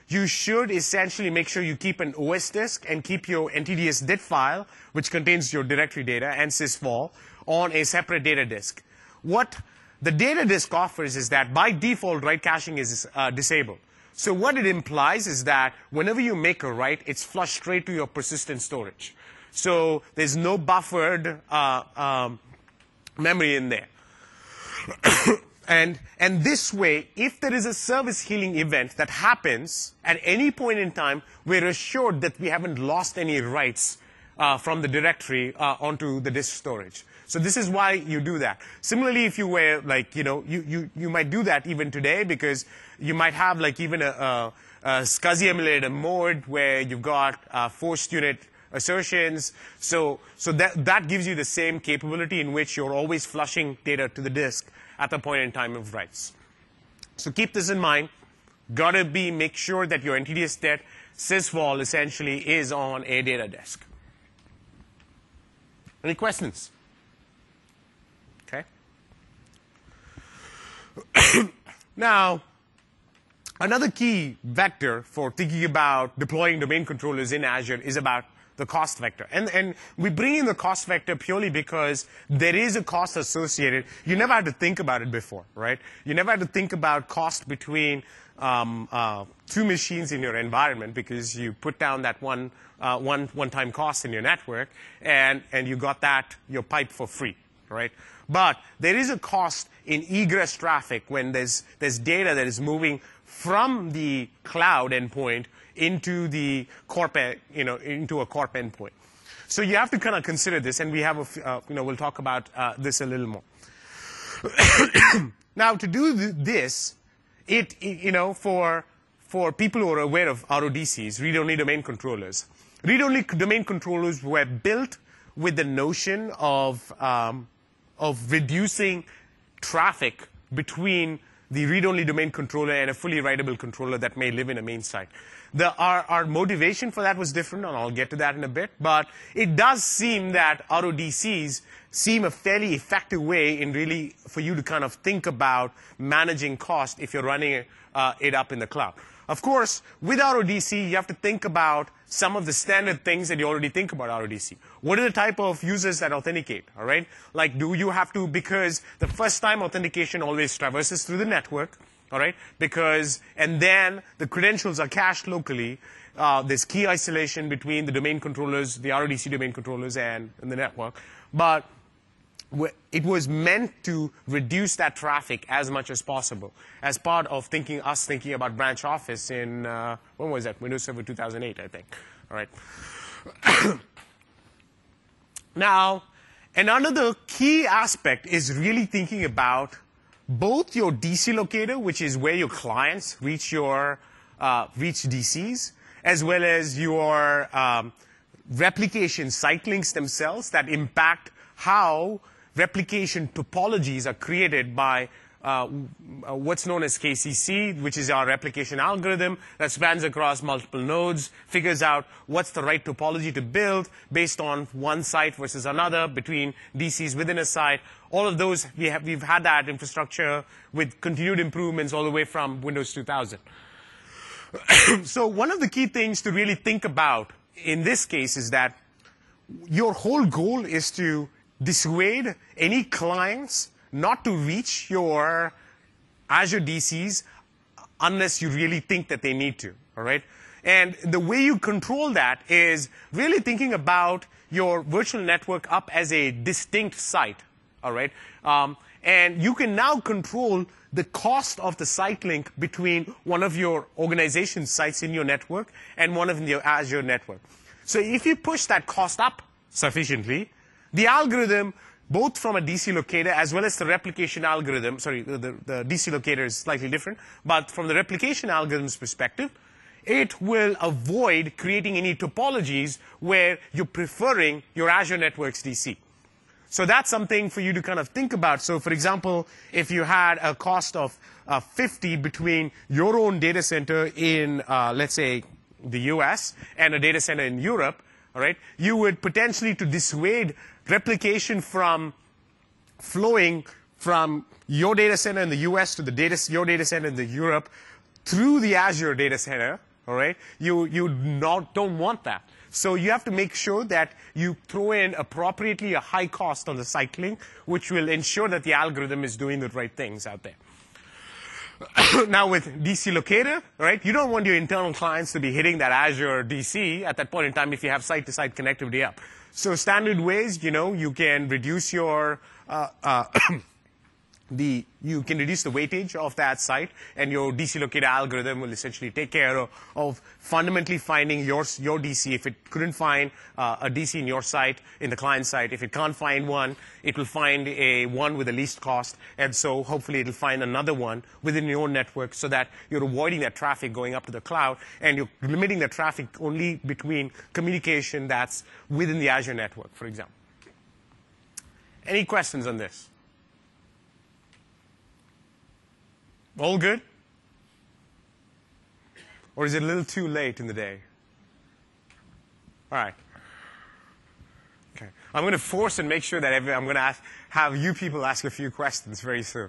you should essentially make sure you keep an O S disk and keep your N T D S D I T file, which contains your directory data, and sysvol, on a separate data disk. What the data disk offers is that by default, write caching is uh, disabled. So what it implies is that whenever you make a write, it's flushed straight to your persistent storage. So there's no buffered uh, um, memory in there. and, and this way, if there is a service healing event that happens at any point in time, we're assured that we haven't lost any writes uh, from the directory uh, onto the disk storage. So this is why you do that. Similarly, if you were like, you know, you, you, you might do that even today because you might have like even a, a, a SCSI emulator mode where you've got uh, forced unit assertions. So, so that, that gives you the same capability in which you're always flushing data to the disk at the point in time of writes. So keep this in mind. Gotta be, make sure that your N T D S D I T sysvol essentially is on a data disk. Any questions? Okay. Now, another key vector for thinking about deploying domain controllers in Azure is about the cost vector. And, and we bring in the cost vector purely because there is a cost associated. You never had to think about it before, right? You never had to think about cost between um, uh, two machines in your environment because you put down that one, uh, one, one-time cost in your network, and, and you got that, your pipe for free, right? But there is a cost in egress traffic when there's, there's data that is moving from the cloud endpoint into the corp, you know, into a corp endpoint. So you have to kind of consider this, and we have a, uh, you know, we'll talk about uh, this a little more. Now, to do th this, it, it, you know, for for people who are aware of R O D Cs, read-only domain controllers, read-only domain controllers were built with the notion of um, of reducing traffic between the read-only domain controller and a fully writable controller that may live in a main site. The, our, our motivation for that was different, and I'll get to that in a bit. But it does seem that R O D Cs seem a fairly effective way in really for you to kind of think about managing cost if you're running uh, it up in the cloud. Of course, with R O D C, you have to think about some of the standard things that you already think about R O D C. What are the type of users that authenticate, all right? Like, do you have to, because the first time authentication always traverses through the network, all right? Because, and then the credentials are cached locally. Uh, there's key isolation between the domain controllers, the R O D C domain controllers, and, and the network. But it was meant to reduce that traffic as much as possible as part of thinking, us thinking about branch office in, uh, when was that? Windows Server two thousand eight, I think. All right. Now, another key aspect is really thinking about both your D C locator, which is where your clients reach your uh, reach D Cs, as well as your um, replication site links themselves that impact how replication topologies are created by uh, what's known as K C C, which is our replication algorithm that spans across multiple nodes, figures out what's the right topology to build based on one site versus another, between D Cs within a site. All of those, we have, we've had that infrastructure with continued improvements all the way from Windows two thousand. So one of the key things to really think about in this case is that your whole goal is to dissuade any clients not to reach your Azure D Cs unless you really think that they need to, all right? And the way you control that is really thinking about your virtual network up as a distinct site, all right? Um, and you can now control the cost of the site link between one of your organization sites in your network and one of your Azure network. So if you push that cost up sufficiently, the algorithm, both from a D C locator as well as the replication algorithm, sorry, the, the, the D C locator is slightly different, but from the replication algorithm's perspective, it will avoid creating any topologies where you're preferring your Azure Networks D C. So that's something for you to kind of think about. So for example, if you had a cost of uh, fifty between your own data center in, uh, let's say, the U S and a data center in Europe, all right, you would potentially, to dissuade replication from flowing from your data center in the U S to the data, your data center in the Europe through the Azure data center, all right? You, you not, don't want that. So you have to make sure that you throw in appropriately a high cost on the cycling, which will ensure that the algorithm is doing the right things out there. Now with D C Locator, right, you don't want your internal clients to be hitting that Azure D C at that point in time if you have site-to-site connectivity up. So standard ways, you know, you can reduce your uh, uh, the you can reduce the weightage of that site, and your D C Locator algorithm will essentially take care of, of fundamentally finding your your D C. If it couldn't find uh, a D C in your site, in the client site, if it can't find one, it will find a one with the least cost, and so hopefully it'll find another one within your network, so that you're avoiding that traffic going up to the cloud, and you're limiting the traffic only between communication that's within the Azure network, for example. Any questions on this? All good? Or is it a little too late in the day? All right. Okay. I'm going to force and make sure that every, I'm going to ask, have you people ask a few questions very soon.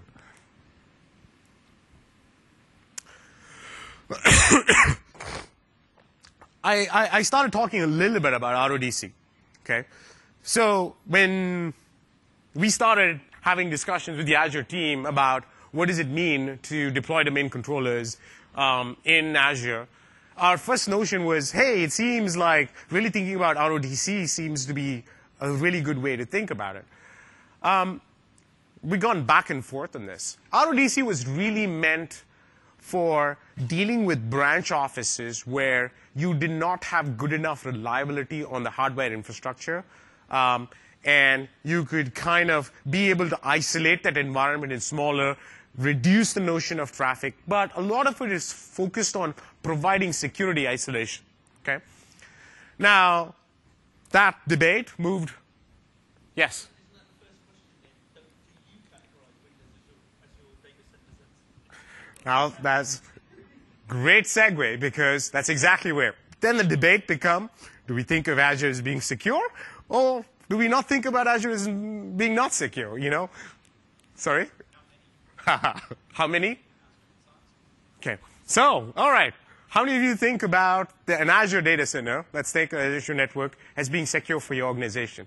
I, I, I started talking a little bit about R O D C. Okay. So when we started having discussions with the Azure team about what does it mean to deploy domain controllers um, in Azure, our first notion was, hey, it seems like really thinking about R O D C seems to be a really good way to think about it. Um, we've gone back and forth on this. R O D C was really meant for dealing with branch offices where you did not have good enough reliability on the hardware infrastructure. Um, and you could kind of be able to isolate that environment in smaller, reduce the notion of traffic, but a lot of it is focused on providing security isolation. Okay? Now, that debate moved. Yes? Isn't that the first question then? Do you categorize Windows as your data center? Now, that's great segue, because that's exactly where. Then the debate become, do we think of Azure as being secure, or do we not think about Azure as being not secure, you know? Sorry? How many? Okay. So, all right. How many of you think about the, an Azure data center, let's take an Azure network, as being secure for your organization?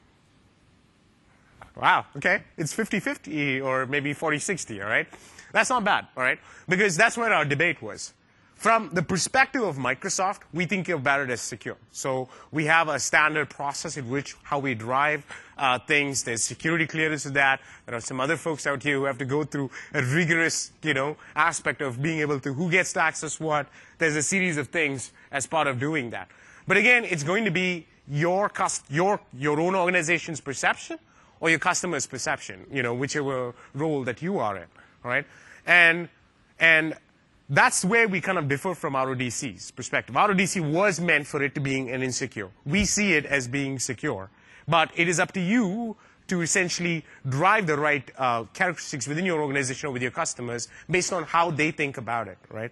Wow, okay. It's fifty fifty or maybe forty sixty, all right? That's not bad, all right? Because that's where our debate was. From the perspective of Microsoft, we think about it as secure. So we have a standard process in which how we drive uh, things. There's security clearance to that. There are some other folks out here who have to go through a rigorous, you know, aspect of being able to who gets to access what. There's a series of things as part of doing that. But again, it's going to be your cust your your own organization's perception or your customer's perception, you know, whichever role that you are in, all right? And and that's where we kind of differ from R O D C's perspective. R O D C was meant for it to being an insecure. We see it as being secure. But it is up to you to essentially drive the right uh, characteristics within your organization or with your customers based on how they think about it, right?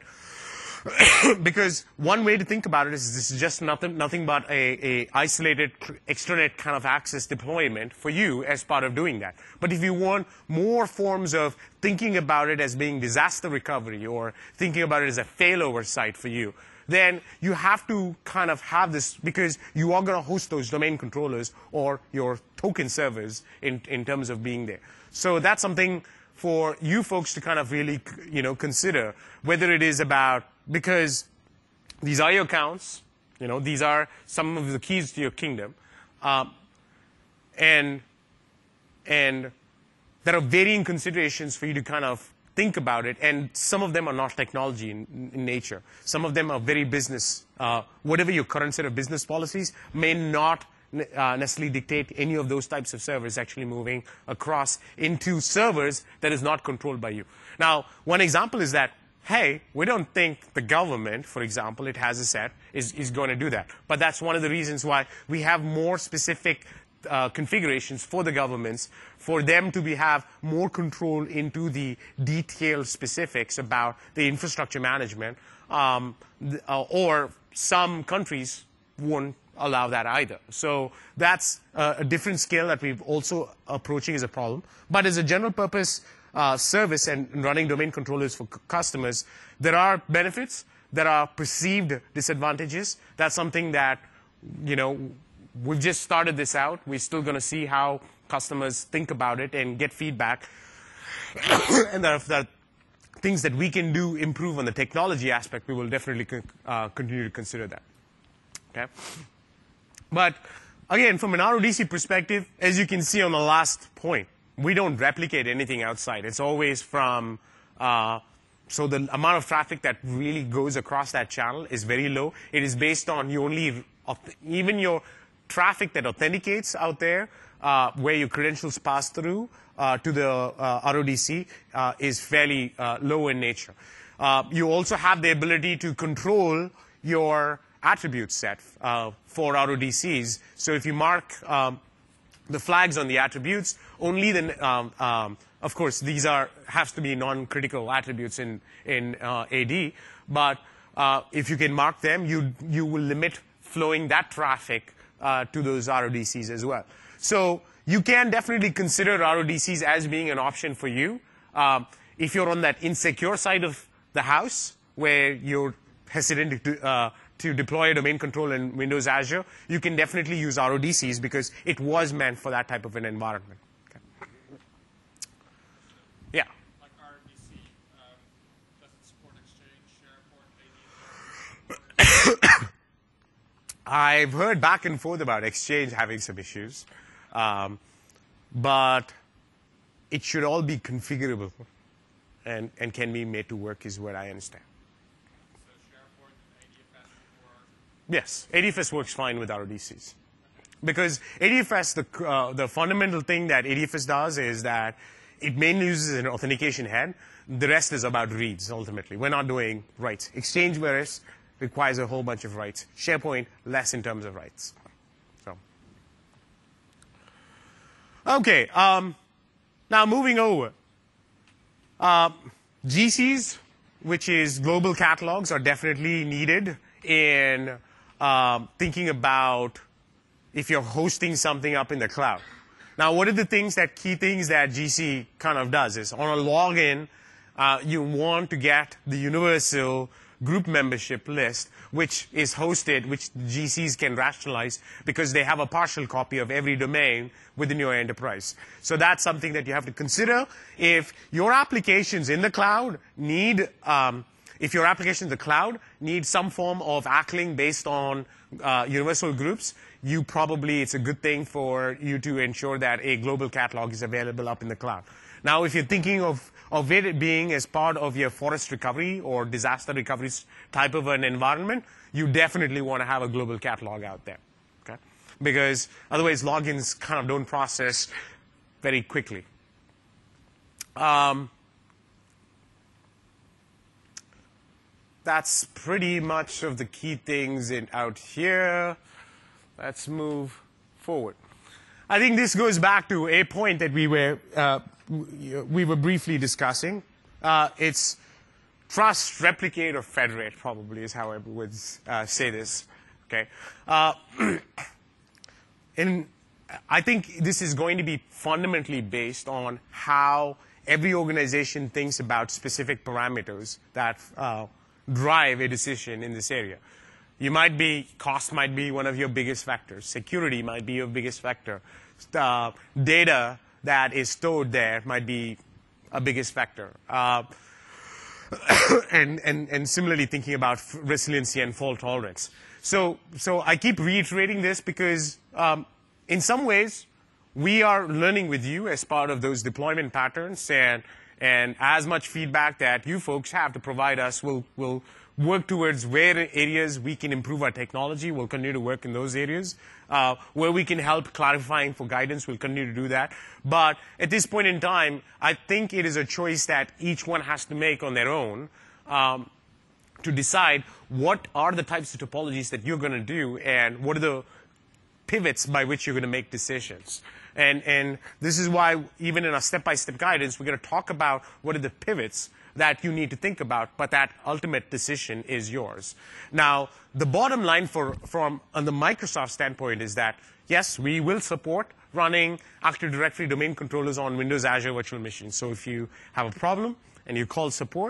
Because one way to think about it is this is just nothing, nothing but a, a isolated extranet kind of access deployment for you as part of doing that. But if you want more forms of thinking about it as being disaster recovery or thinking about it as a failover site for you, then you have to kind of have this, because you are going to host those domain controllers or your token servers in, in terms of being there. So that's something for you folks to kind of really, you know, consider, whether it is about, because these are your accounts, you know, these are some of the keys to your kingdom, um, and and there are varying considerations for you to kind of think about it, and some of them are not technology in, in nature. Some of them are very business. Uh, whatever your current set of business policies may not uh, necessarily dictate any of those types of servers actually moving across into servers that is not controlled by you. Now, one example is that, hey, we don't think the government, for example, it has a set, is, is going to do that. But that's one of the reasons why we have more specific uh, configurations for the governments, for them to be, have more control into the detailed specifics about the infrastructure management, um, th uh, or some countries won't allow that either. So that's uh, a different scale that we're also approaching as a problem. But as a general purpose uh, service and running domain controllers for c customers, there are benefits. there are perceived disadvantages. That's something that, you know, we've just started this out. We're still going to see how customers think about it and get feedback. And if there are things that we can do, improve on the technology aspect, we will definitely uh, continue to consider that. Okay? But again, from an R O D C perspective, as you can see on the last point, we don't replicate anything outside. It's always from, uh, so the amount of traffic that really goes across that channel is very low. It is based on you only, even your traffic that authenticates out there, uh, where your credentials pass through uh, to the uh, R O D C uh, is fairly uh, low in nature. Uh, you also have the ability to control your attribute set uh, for R O D Cs. So if you mark um, the flags on the attributes, only then, um, um, of course, these are has to be non-critical attributes in in uh, A D. But uh, if you can mark them, you you will limit flowing that traffic uh, to those R O D Cs as well. So you can definitely consider R O D Cs as being an option for you. Um, if you're on that insecure side of the house where you're hesitant to uh, to deploy a domain control in Windows Azure, you can definitely use R O D Cs because it was meant for that type of an environment. Okay. Yeah? Like R O D C, um, does it support Exchange, SharePoint, A D F? I've heard back and forth about Exchange having some issues, um, but it should all be configurable and, and can be made to work is what I understand. Yes, A D F S works fine with R O D Cs. Because A D F S, the, uh, the fundamental thing that A D F S does is that it mainly uses an authentication head. The rest is about reads, ultimately. We're not doing writes. Exchange, whereas, requires a whole bunch of writes. SharePoint, less in terms of writes. So. Okay, um, now moving over. Uh, G Cs, which is global catalogs, are definitely needed in Um, thinking about if you're hosting something up in the cloud. Now, what are the things that key things that G C kind of does is on a login, uh, you want to get the universal group membership list, which is hosted, which G Cs can rationalize because they have a partial copy of every domain within your enterprise. So that's something that you have to consider. If your applications in the cloud need um, If your application in the cloud needs some form of ACLing based on uh, universal groups, you probably, it's a good thing for you to ensure that a global catalog is available up in the cloud. Now, if you're thinking of, of it being as part of your forest recovery or disaster recovery type of an environment, you definitely want to have a global catalog out there. Okay? Because otherwise, logins kind of don't process very quickly. Um, That's pretty much of the key things in, out here. Let's move forward. I think this goes back to a point that we were uh, we were briefly discussing. Uh, it's trust, replicate, or federate. Probably is how I would uh, say this. Okay. Uh, and I think this is going to be fundamentally based on how every organization thinks about specific parameters that. Uh, drive a decision in this area. You might be, cost might be one of your biggest factors. Security might be your biggest factor. Uh, data that is stored there might be a biggest factor. Uh, and, and, and similarly thinking about resiliency and fault tolerance. So, so I keep reiterating this because um, in some ways, we are learning with you as part of those deployment patterns, and And as much feedback that you folks have to provide us, we'll, we'll work towards where areas we can improve our technology. We'll continue to work in those areas. Uh, where we can help clarifying for guidance, we'll continue to do that. But at this point in time, I think it is a choice that each one has to make on their own um, to decide what are the types of topologies that you're going to do and what are the pivots by which you're going to make decisions. And, and this is why, even in our step-by-step guidance, we're going to talk about what are the pivots that you need to think about, but that ultimate decision is yours. Now, the bottom line for, from on the Microsoft standpoint is that, yes, we will support running Active Directory domain controllers on Windows Azure virtual machines. So if you have a problem and you call support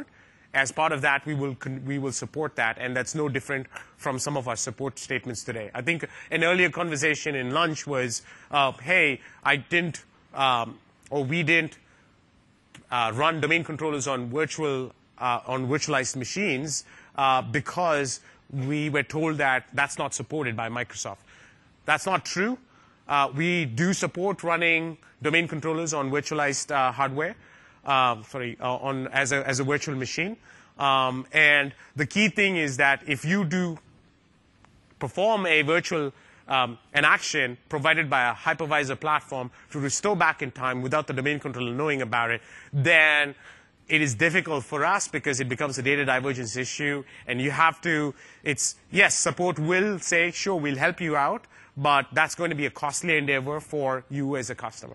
as part of that, we will, we will support that, and that's no different from some of our support statements today. I think an earlier conversation in lunch was, uh, hey, I didn't, um, or we didn't uh, run domain controllers on virtual, uh, on virtualized machines uh, because we were told that that's not supported by Microsoft. That's not true. Uh, we do support running domain controllers on virtualized uh, hardware, uh, sorry, uh, on as a as a virtual machine. Um, and the key thing is that if you do perform a virtual um, an action provided by a hypervisor platform to restore back in time without the domain controller knowing about it, then it is difficult for us because it becomes a data divergence issue, and you have to, it's, yes, support will say, sure, we'll help you out, but that's going to be a costly endeavor for you as a customer.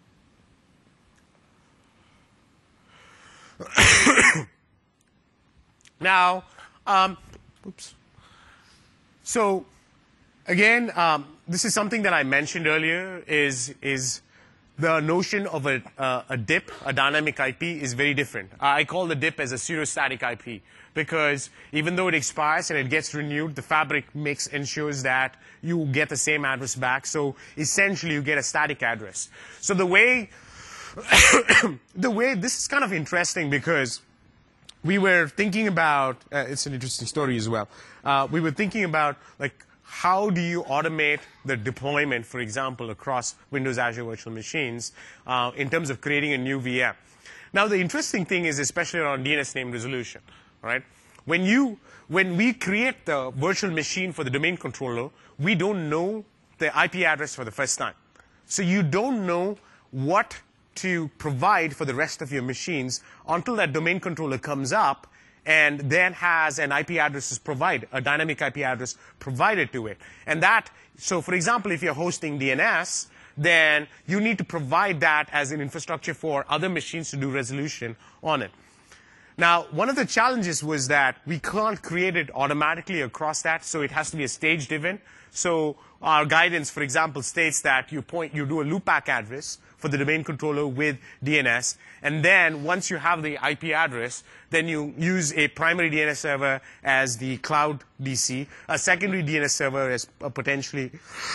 Now, um, oops. So, again, um, this is something that I mentioned earlier, is, is the notion of a, uh, a D I P, a dynamic I P, is very different. I call the D I P as a pseudostatic I P because even though it expires and it gets renewed, the fabric makes ensures that you get the same address back. So essentially, you get a static address. So the way, the way this is kind of interesting because we were thinking about, uh, it's an interesting story as well. Uh, we were thinking about like, how do you automate the deployment, for example, across Windows Azure virtual machines uh, in terms of creating a new V M? Now, the interesting thing is especially around D N S name resolution, right? When, you, when we create the virtual machine for the domain controller, we don't know the I P address for the first time. So you don't know what to provide for the rest of your machines until that domain controller comes up and then has an I P address is provided, a dynamic I P address provided to it. And that, so for example, if you're hosting D N S, then you need to provide that as an infrastructure for other machines to do resolution on it. Now, one of the challenges was that we can't create it automatically across that, so it has to be a staged event. So our guidance, for example, states that you point, you do a loopback address for the domain controller with D N S, and then once you have the I P address, then you use a primary D N S server as the cloud D C, a secondary D N S server as a potentially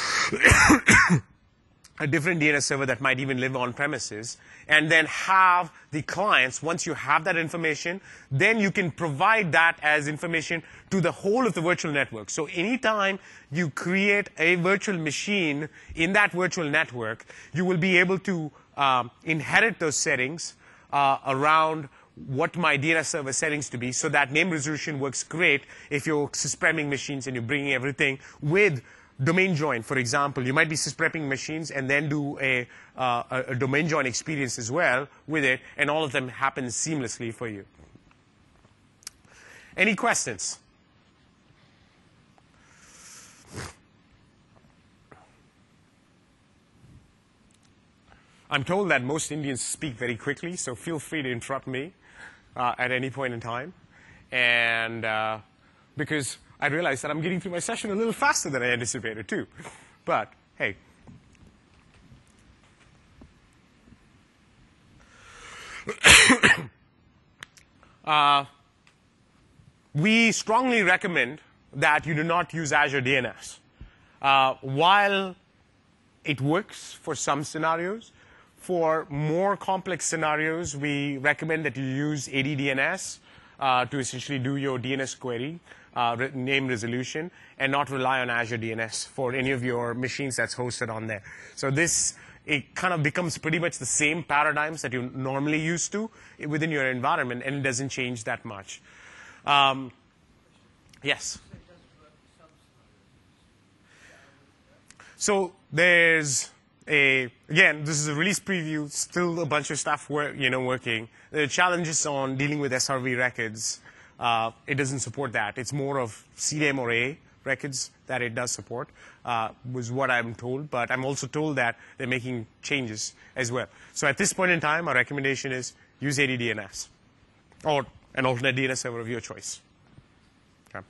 a different D N S server that might even live on premises, and then have the clients, once you have that information, then you can provide that as information to the whole of the virtual network. So anytime you create a virtual machine in that virtual network, you will be able to um, inherit those settings uh, around what my D N S server settings to be, so that name resolution works great if you're sysprepping machines and you're bringing everything with domain join, for example. You might be sysprepping machines and then do a, uh, a, a domain join experience as well with it, and all of them happen seamlessly for you. Any questions? I'm told that most Indians speak very quickly, so feel free to interrupt me uh, at any point in time. And uh, because I realize that I'm getting through my session a little faster than I anticipated, too. But, hey. uh, we strongly recommend that you do not use Azure D N S. Uh, while it works for some scenarios, for more complex scenarios, we recommend that you use A D D N S uh, to essentially do your D N S query. Uh, name resolution, and not rely on Azure D N S for any of your machines that's hosted on there. So this, it kind of becomes pretty much the same paradigms that you're normally used to within your environment, and it doesn't change that much. Um, yes? So there's a, again, this is a release preview, still a bunch of stuff work, you know, working. The challenges on dealing with S R V records. Uh, it doesn't support that. It's more of C D M or A records that it does support, uh, was what I'm told. But I'm also told that they're making changes as well. So at this point in time, our recommendation is use A D D N S or an alternate D N S server of your choice. Okay.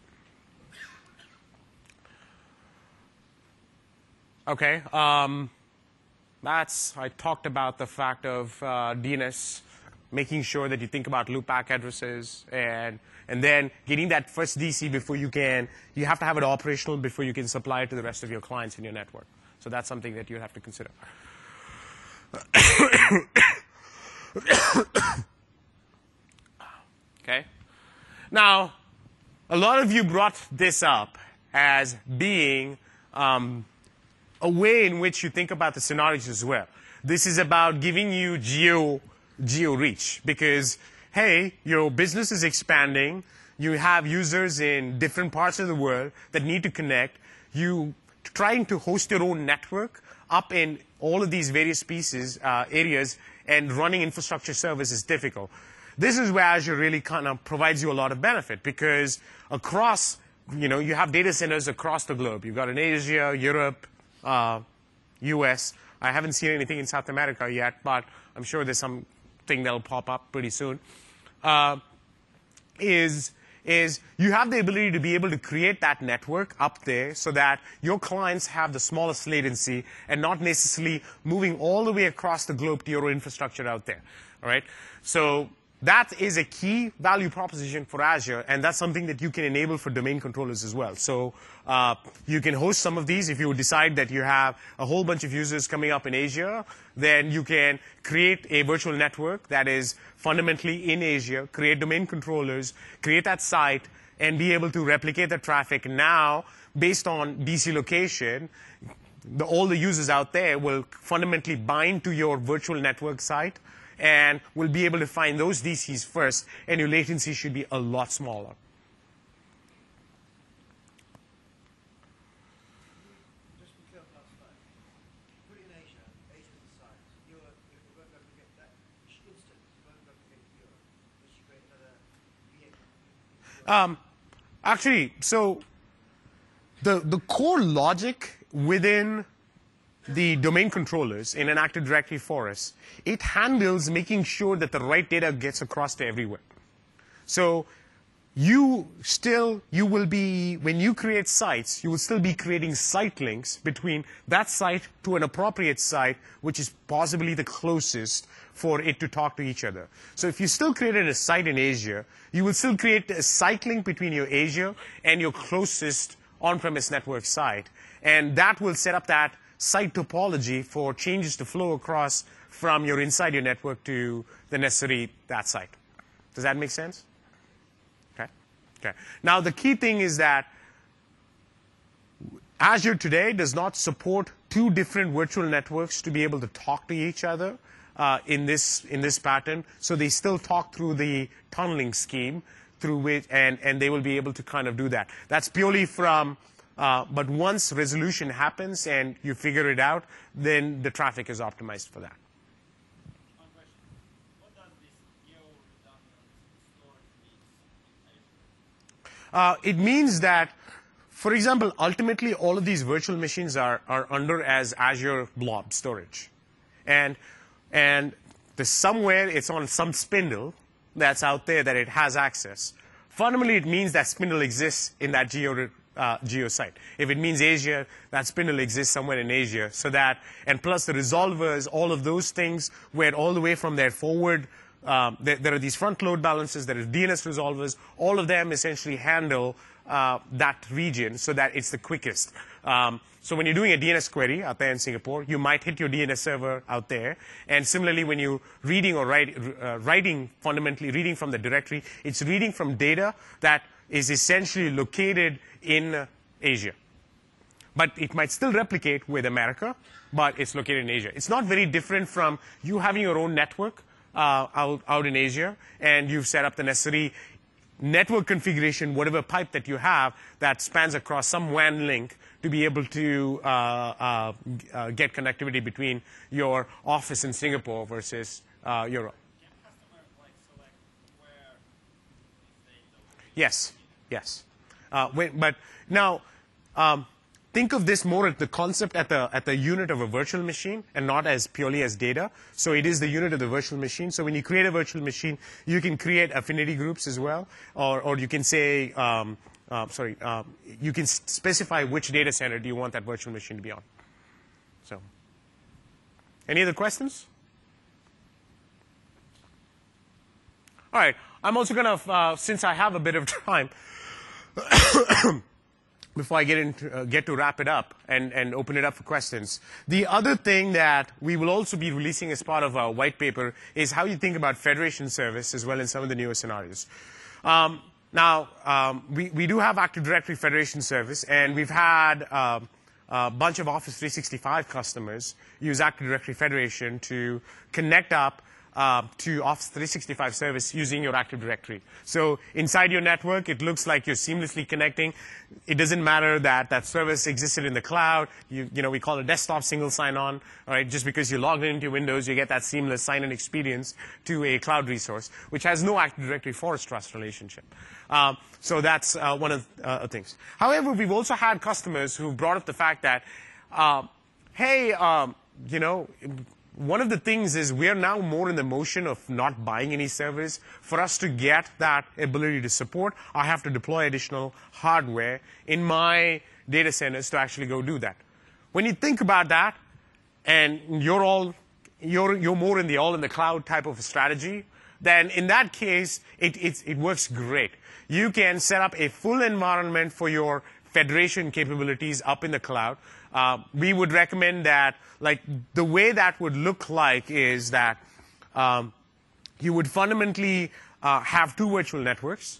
Okay. Um, that's, I talked about the fact of uh, D N S making sure that you think about loopback addresses, and and then getting that first D C before you can, you have to have it operational before you can supply it to the rest of your clients in your network. So that's something that you have to consider. Okay. Now, a lot of you brought this up as being um, a way in which you think about the scenarios as well. This is about giving you geo, geo reach because, hey, your business is expanding. You have users in different parts of the world that need to connect. You trying to host your own network up in all of these various pieces, uh, areas, and running infrastructure service is difficult. This is where Azure really kind of provides you a lot of benefit because across, you know, you have data centers across the globe. You've got in Asia, Europe, uh, U S. I haven't seen anything in South America yet, but I'm sure there's something that'll pop up pretty soon. Uh, is is you have the ability to be able to create that network up there so that your clients have the smallest latency and not necessarily moving all the way across the globe to your infrastructure out there. All right? So that is a key value proposition for Azure, and that's something that you can enable for domain controllers as well. So uh, you can host some of these. If you decide that you have a whole bunch of users coming up in Asia, then you can create a virtual network that is fundamentally in Asia, create domain controllers, create that site, and be able to replicate the traffic. Now, based on D C location, the, all the users out there will fundamentally bind to your virtual network site, and we'll be able to find those D Cs first, and your latency should be a lot smaller. Just be careful outside. Put it in Asia, Asia's the size. Europe, if you won't replicate that instance, you won't replicate Europe. You should create another V eight. Um, actually, so the, the core logic within the domain controllers in an Active Directory for us, it handles making sure that the right data gets across to everywhere. So you still, you will be, when you create sites, you will still be creating site links between that site to an appropriate site, which is possibly the closest for it to talk to each other. So if you still created a site in Asia, you will still create a site link between your Asia and your closest on-premise network site. And that will set up that site topology for changes to flow across from your inside your network to the necessary that site. Does that make sense? Okay. Okay. Now the key thing is that Azure today does not support two different virtual networks to be able to talk to each other uh, in this in this pattern. So they still talk through the tunneling scheme through which, and and they will be able to kind of do that. That's purely from. Uh, but once resolution happens and you figure it out, then the traffic is optimized for that. One question. What does this geo-redundant storage mean? Uh, it means that, for example, ultimately all of these virtual machines are, are under as Azure Blob Storage. And, and the somewhere it's on some spindle that's out there that it has access. Fundamentally, it means that spindle exists in that geo Uh, geo site. If it means Asia, that spindle exists somewhere in Asia. So that, and plus the resolvers, all of those things, where all the way from their forward, um, there, there are these front load balancers, there are D N S resolvers, all of them essentially handle uh, that region so that it's the quickest. Um, so when you're doing a D N S query out there in Singapore, you might hit your D N S server out there. And similarly, when you're reading or write, uh, writing, fundamentally reading from the directory, it's reading from data that is essentially located in Asia. But it might still replicate with America, but it's located in Asia. It's not very different from you having your own network uh, out, out in Asia, and you've set up the necessary network configuration, whatever pipe that you have, that spans across some W A N link to be able to uh, uh, uh, get connectivity between your office in Singapore versus uh, Europe. Can customers like select where they locate? Yes, yes. Uh, when, but now, um, think of this more at the concept at the at the unit of a virtual machine and not as purely as data. So it is the unit of the virtual machine. So when you create a virtual machine, you can create affinity groups as well, or or you can say, um, uh, sorry, um, you can specify which data center do you want that virtual machine to be on. So, any other questions? All right. I'm also going to, uh, since I have a bit of time, before I get, into, uh, get to wrap it up and, and open it up for questions, the other thing that we will also be releasing as part of our white paper is how you think about federation service as well in some of the newer scenarios. Um, now, um, we, we do have Active Directory Federation Service, and we've had um, a bunch of Office three sixty-five customers use Active Directory Federation to connect up Uh, to Office three sixty-five service using your Active Directory. So inside your network, it looks like you're seamlessly connecting. It doesn't matter that that service existed in the cloud. You, you know, we call it desktop single sign-on. All right, just because you logged into Windows, you get that seamless sign-in experience to a cloud resource, which has no Active Directory Forest Trust relationship. Um, so that's uh, one of the uh, things. However, we've also had customers who brought up the fact that, uh, hey, um, you know, one of the things is we're now more in the motion of not buying any servers. For us to get that ability to support, I have to deploy additional hardware in my data centers to actually go do that. When you think about that, and you're all you're you're more in the all in the cloud type of a strategy, then in that case, it it, it works great. You can set up a full environment for your federation capabilities up in the cloud. Uh, we would recommend that, like, the way that would look like is that um, you would fundamentally uh, have two virtual networks.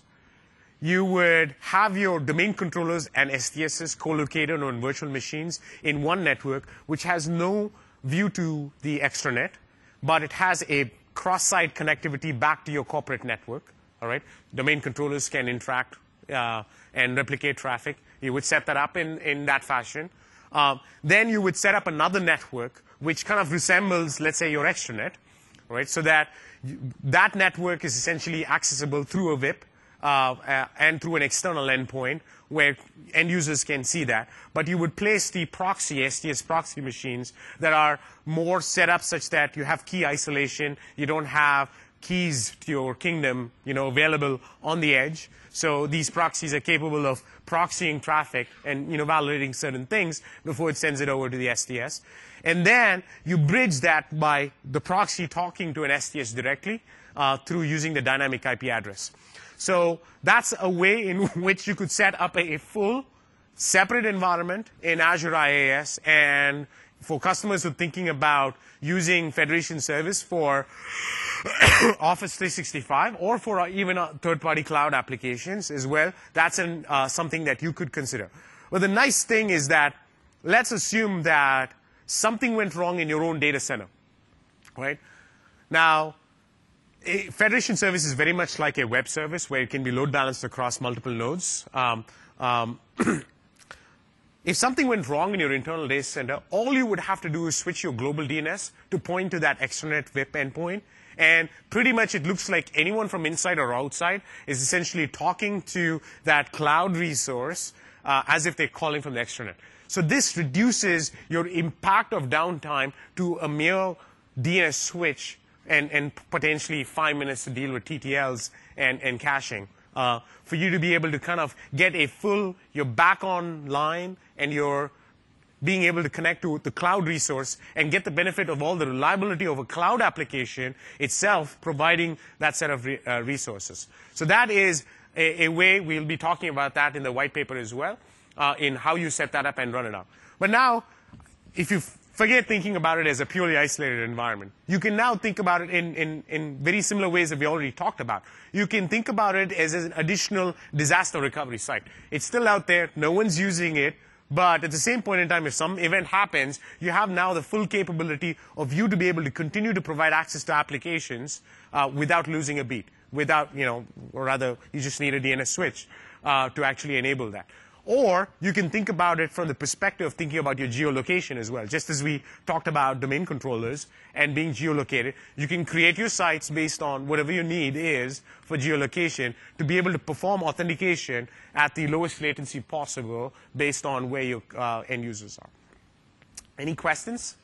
You would have your domain controllers and S T Ss co-located on virtual machines in one network, which has no view to the extranet, but it has a cross-site connectivity back to your corporate network. All right, domain controllers can interact uh, and replicate traffic. You would set that up in, in that fashion. Um, then you would set up another network which kind of resembles, let's say, your extranet, right? So that you, that network is essentially accessible through a V I P uh, uh, and through an external endpoint where end users can see that. But you would place the proxy, S T S proxy machines that are more set up such that you have key isolation. You don't have keys to your kingdom, you know, available on the edge. So these proxies are capable of proxying traffic and, you know, validating certain things before it sends it over to the S T S. And then you bridge that by the proxy talking to an S T S directly uh, through using the dynamic I P address. So that's a way in which you could set up a, a full separate environment in Azure I A S. And for customers who are thinking about using Federation Service for Office three sixty-five or for even third-party cloud applications as well, that's an, uh, something that you could consider. But the nice thing is that let's assume that something went wrong in your own data center, right? Now, a Federation Service is very much like a web service where it can be load balanced across multiple nodes. Um, um, If something went wrong in your internal data center, all you would have to do is switch your global D N S to point to that extranet V I P endpoint. And pretty much it looks like anyone from inside or outside is essentially talking to that cloud resource uh, as if they're calling from the extranet. So this reduces your impact of downtime to a mere D N S switch and, and potentially five minutes to deal with T T Ls and, and caching. Uh, for you to be able to kind of get a full, you're back online and you're being able to connect to the cloud resource and get the benefit of all the reliability of a cloud application itself providing that set of re, uh, resources. So that is a, a way we'll be talking about that in the white paper as well, uh, in how you set that up and run it out. But now, if you forget thinking about it as a purely isolated environment, you can now think about it in, in, in very similar ways that we already talked about. You can think about it as an additional disaster recovery site. It's still out there. No one's using it. But at the same point in time, if some event happens, you have now the full capability of you to be able to continue to provide access to applications uh, without losing a beat, without, you know, or rather, you just need a D N S switch uh, to actually enable that. Or you can think about it from the perspective of thinking about your geolocation as well. Just as we talked about domain controllers and being geolocated, you can create your sites based on whatever your need is for geolocation to be able to perform authentication at the lowest latency possible based on where your uh, end users are. Any questions?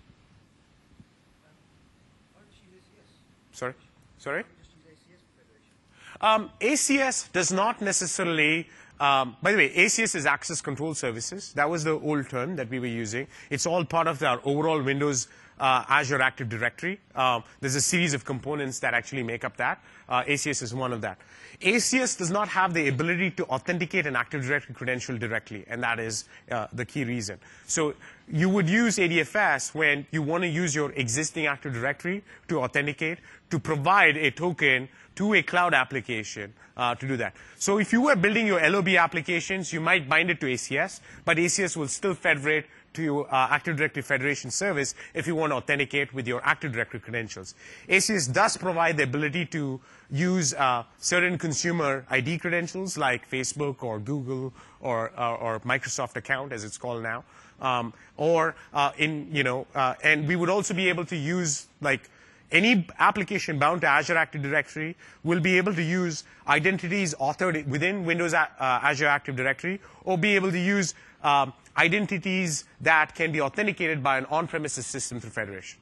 Sorry? Sorry? Um, A C S does not necessarily... Um, by the way, A C S is Access Control Services. That was the old term that we were using. It's all part of our overall Windows uh, Azure Active Directory. Um, there's a series of components that actually make up that. Uh, A C S is one of that. A C S does not have the ability to authenticate an Active Directory credential directly, and that is uh, the key reason. So you would use A D F S when you want to use your existing Active Directory to authenticate, to provide a token to a cloud application uh, to do that. So if you were building your L O B applications, you might bind it to A C S, but A C S will still federate to uh, Active Directory Federation service if you want to authenticate with your Active Directory credentials. A C S does provide the ability to use uh, certain consumer I D credentials like Facebook or Google or, uh, or Microsoft account, as it's called now. Um, or uh, in, you know, uh, and we would also be able to use, like, any application bound to Azure Active Directory will be able to use identities authored within Windows uh, Azure Active Directory, or be able to use um, identities that can be authenticated by an on-premises system through federation.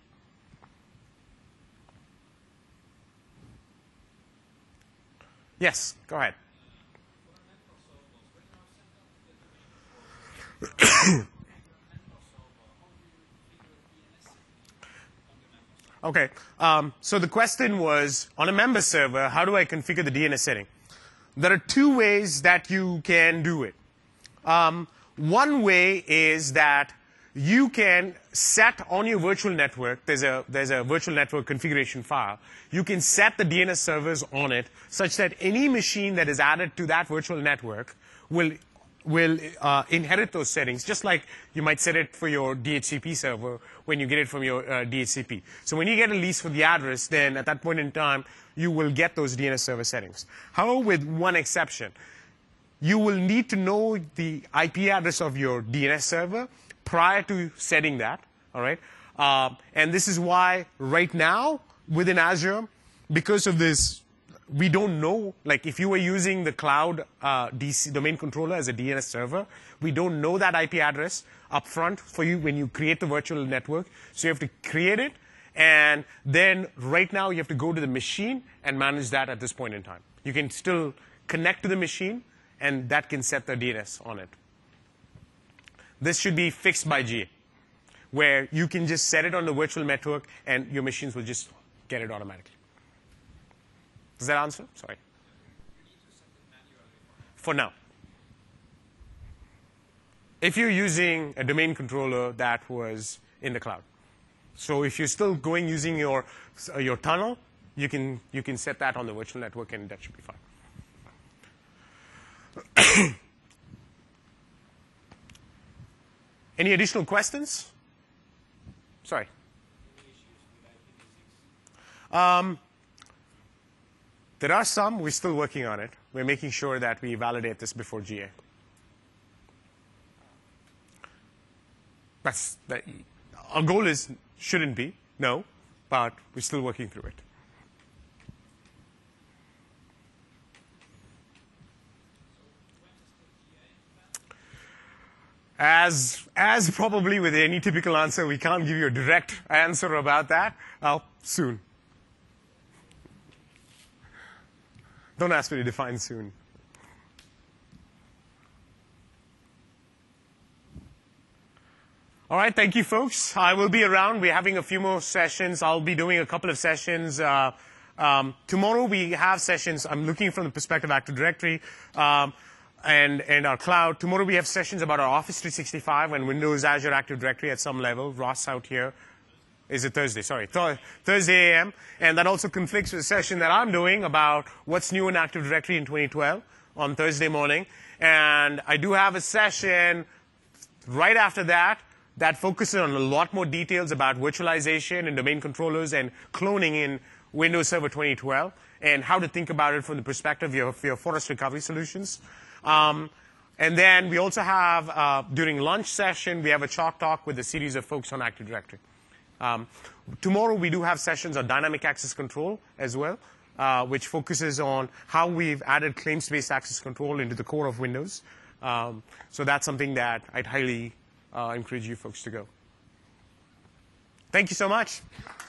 Yes, go ahead. Okay, um, so the question was, on a member server, how do I configure the D N S setting? There are two ways that you can do it. Um, one way is that you can set on your virtual network, there's a, there's a virtual network configuration file, you can set the D N S servers on it such that any machine that is added to that virtual network will will uh, inherit those settings, just like you might set it for your D H C P server when you get it from your uh, D H C P. So when you get a lease for the address, then at that point in time, you will get those D N S server settings. However, with one exception, you will need to know the I P address of your D N S server prior to setting that, all right? Uh, and this is why right now, within Azure, because of this, we don't know, like if you were using the cloud uh, D C, domain controller as a D N S server, we don't know that I P address up front for you when you create the virtual network. So you have to create it, and then right now you have to go to the machine and manage that at this point in time. You can still connect to the machine, and that can set the D N S on it. This should be fixed by G A, where you can just set it on the virtual network, and your machines will just get it automatically. Does that answer? Sorry. For now. If you're using a domain controller that was in the cloud. So if you're still going using your, uh, your tunnel, you can, you can set that on the virtual network, and that should be fine. Any additional questions? Sorry. Um, There are some. We're still working on it. We're making sure that we validate this before G A. That's the, our goal is shouldn't be, no, but we're still working through it. As, as probably with any typical answer, we can't give you a direct answer about that. Uh, soon. Don't ask me to define soon. All right, thank you, folks. I will be around. We're having a few more sessions. I'll be doing a couple of sessions. Uh, um, tomorrow we have sessions. I'm looking from the perspective of Active Directory um, and, and our cloud. Tomorrow we have sessions about our Office three sixty-five and Windows Azure Active Directory at some level. Ross out here. Is it Thursday? Sorry, Th Thursday A M And that also conflicts with a session that I'm doing about what's new in Active Directory in twenty twelve on Thursday morning. And I do have a session right after that that focuses on a lot more details about virtualization and domain controllers and cloning in Windows Server twenty twelve and how to think about it from the perspective of your, of your forest recovery solutions. Um, and then we also have, uh, during lunch session, we have a chalk talk with a series of folks on Active Directory. Um, tomorrow we do have sessions on dynamic access control as well, uh, which focuses on how we've added claims-based access control into the core of Windows. Um, so that's something that I'd highly uh, encourage you folks to go. Thank you so much.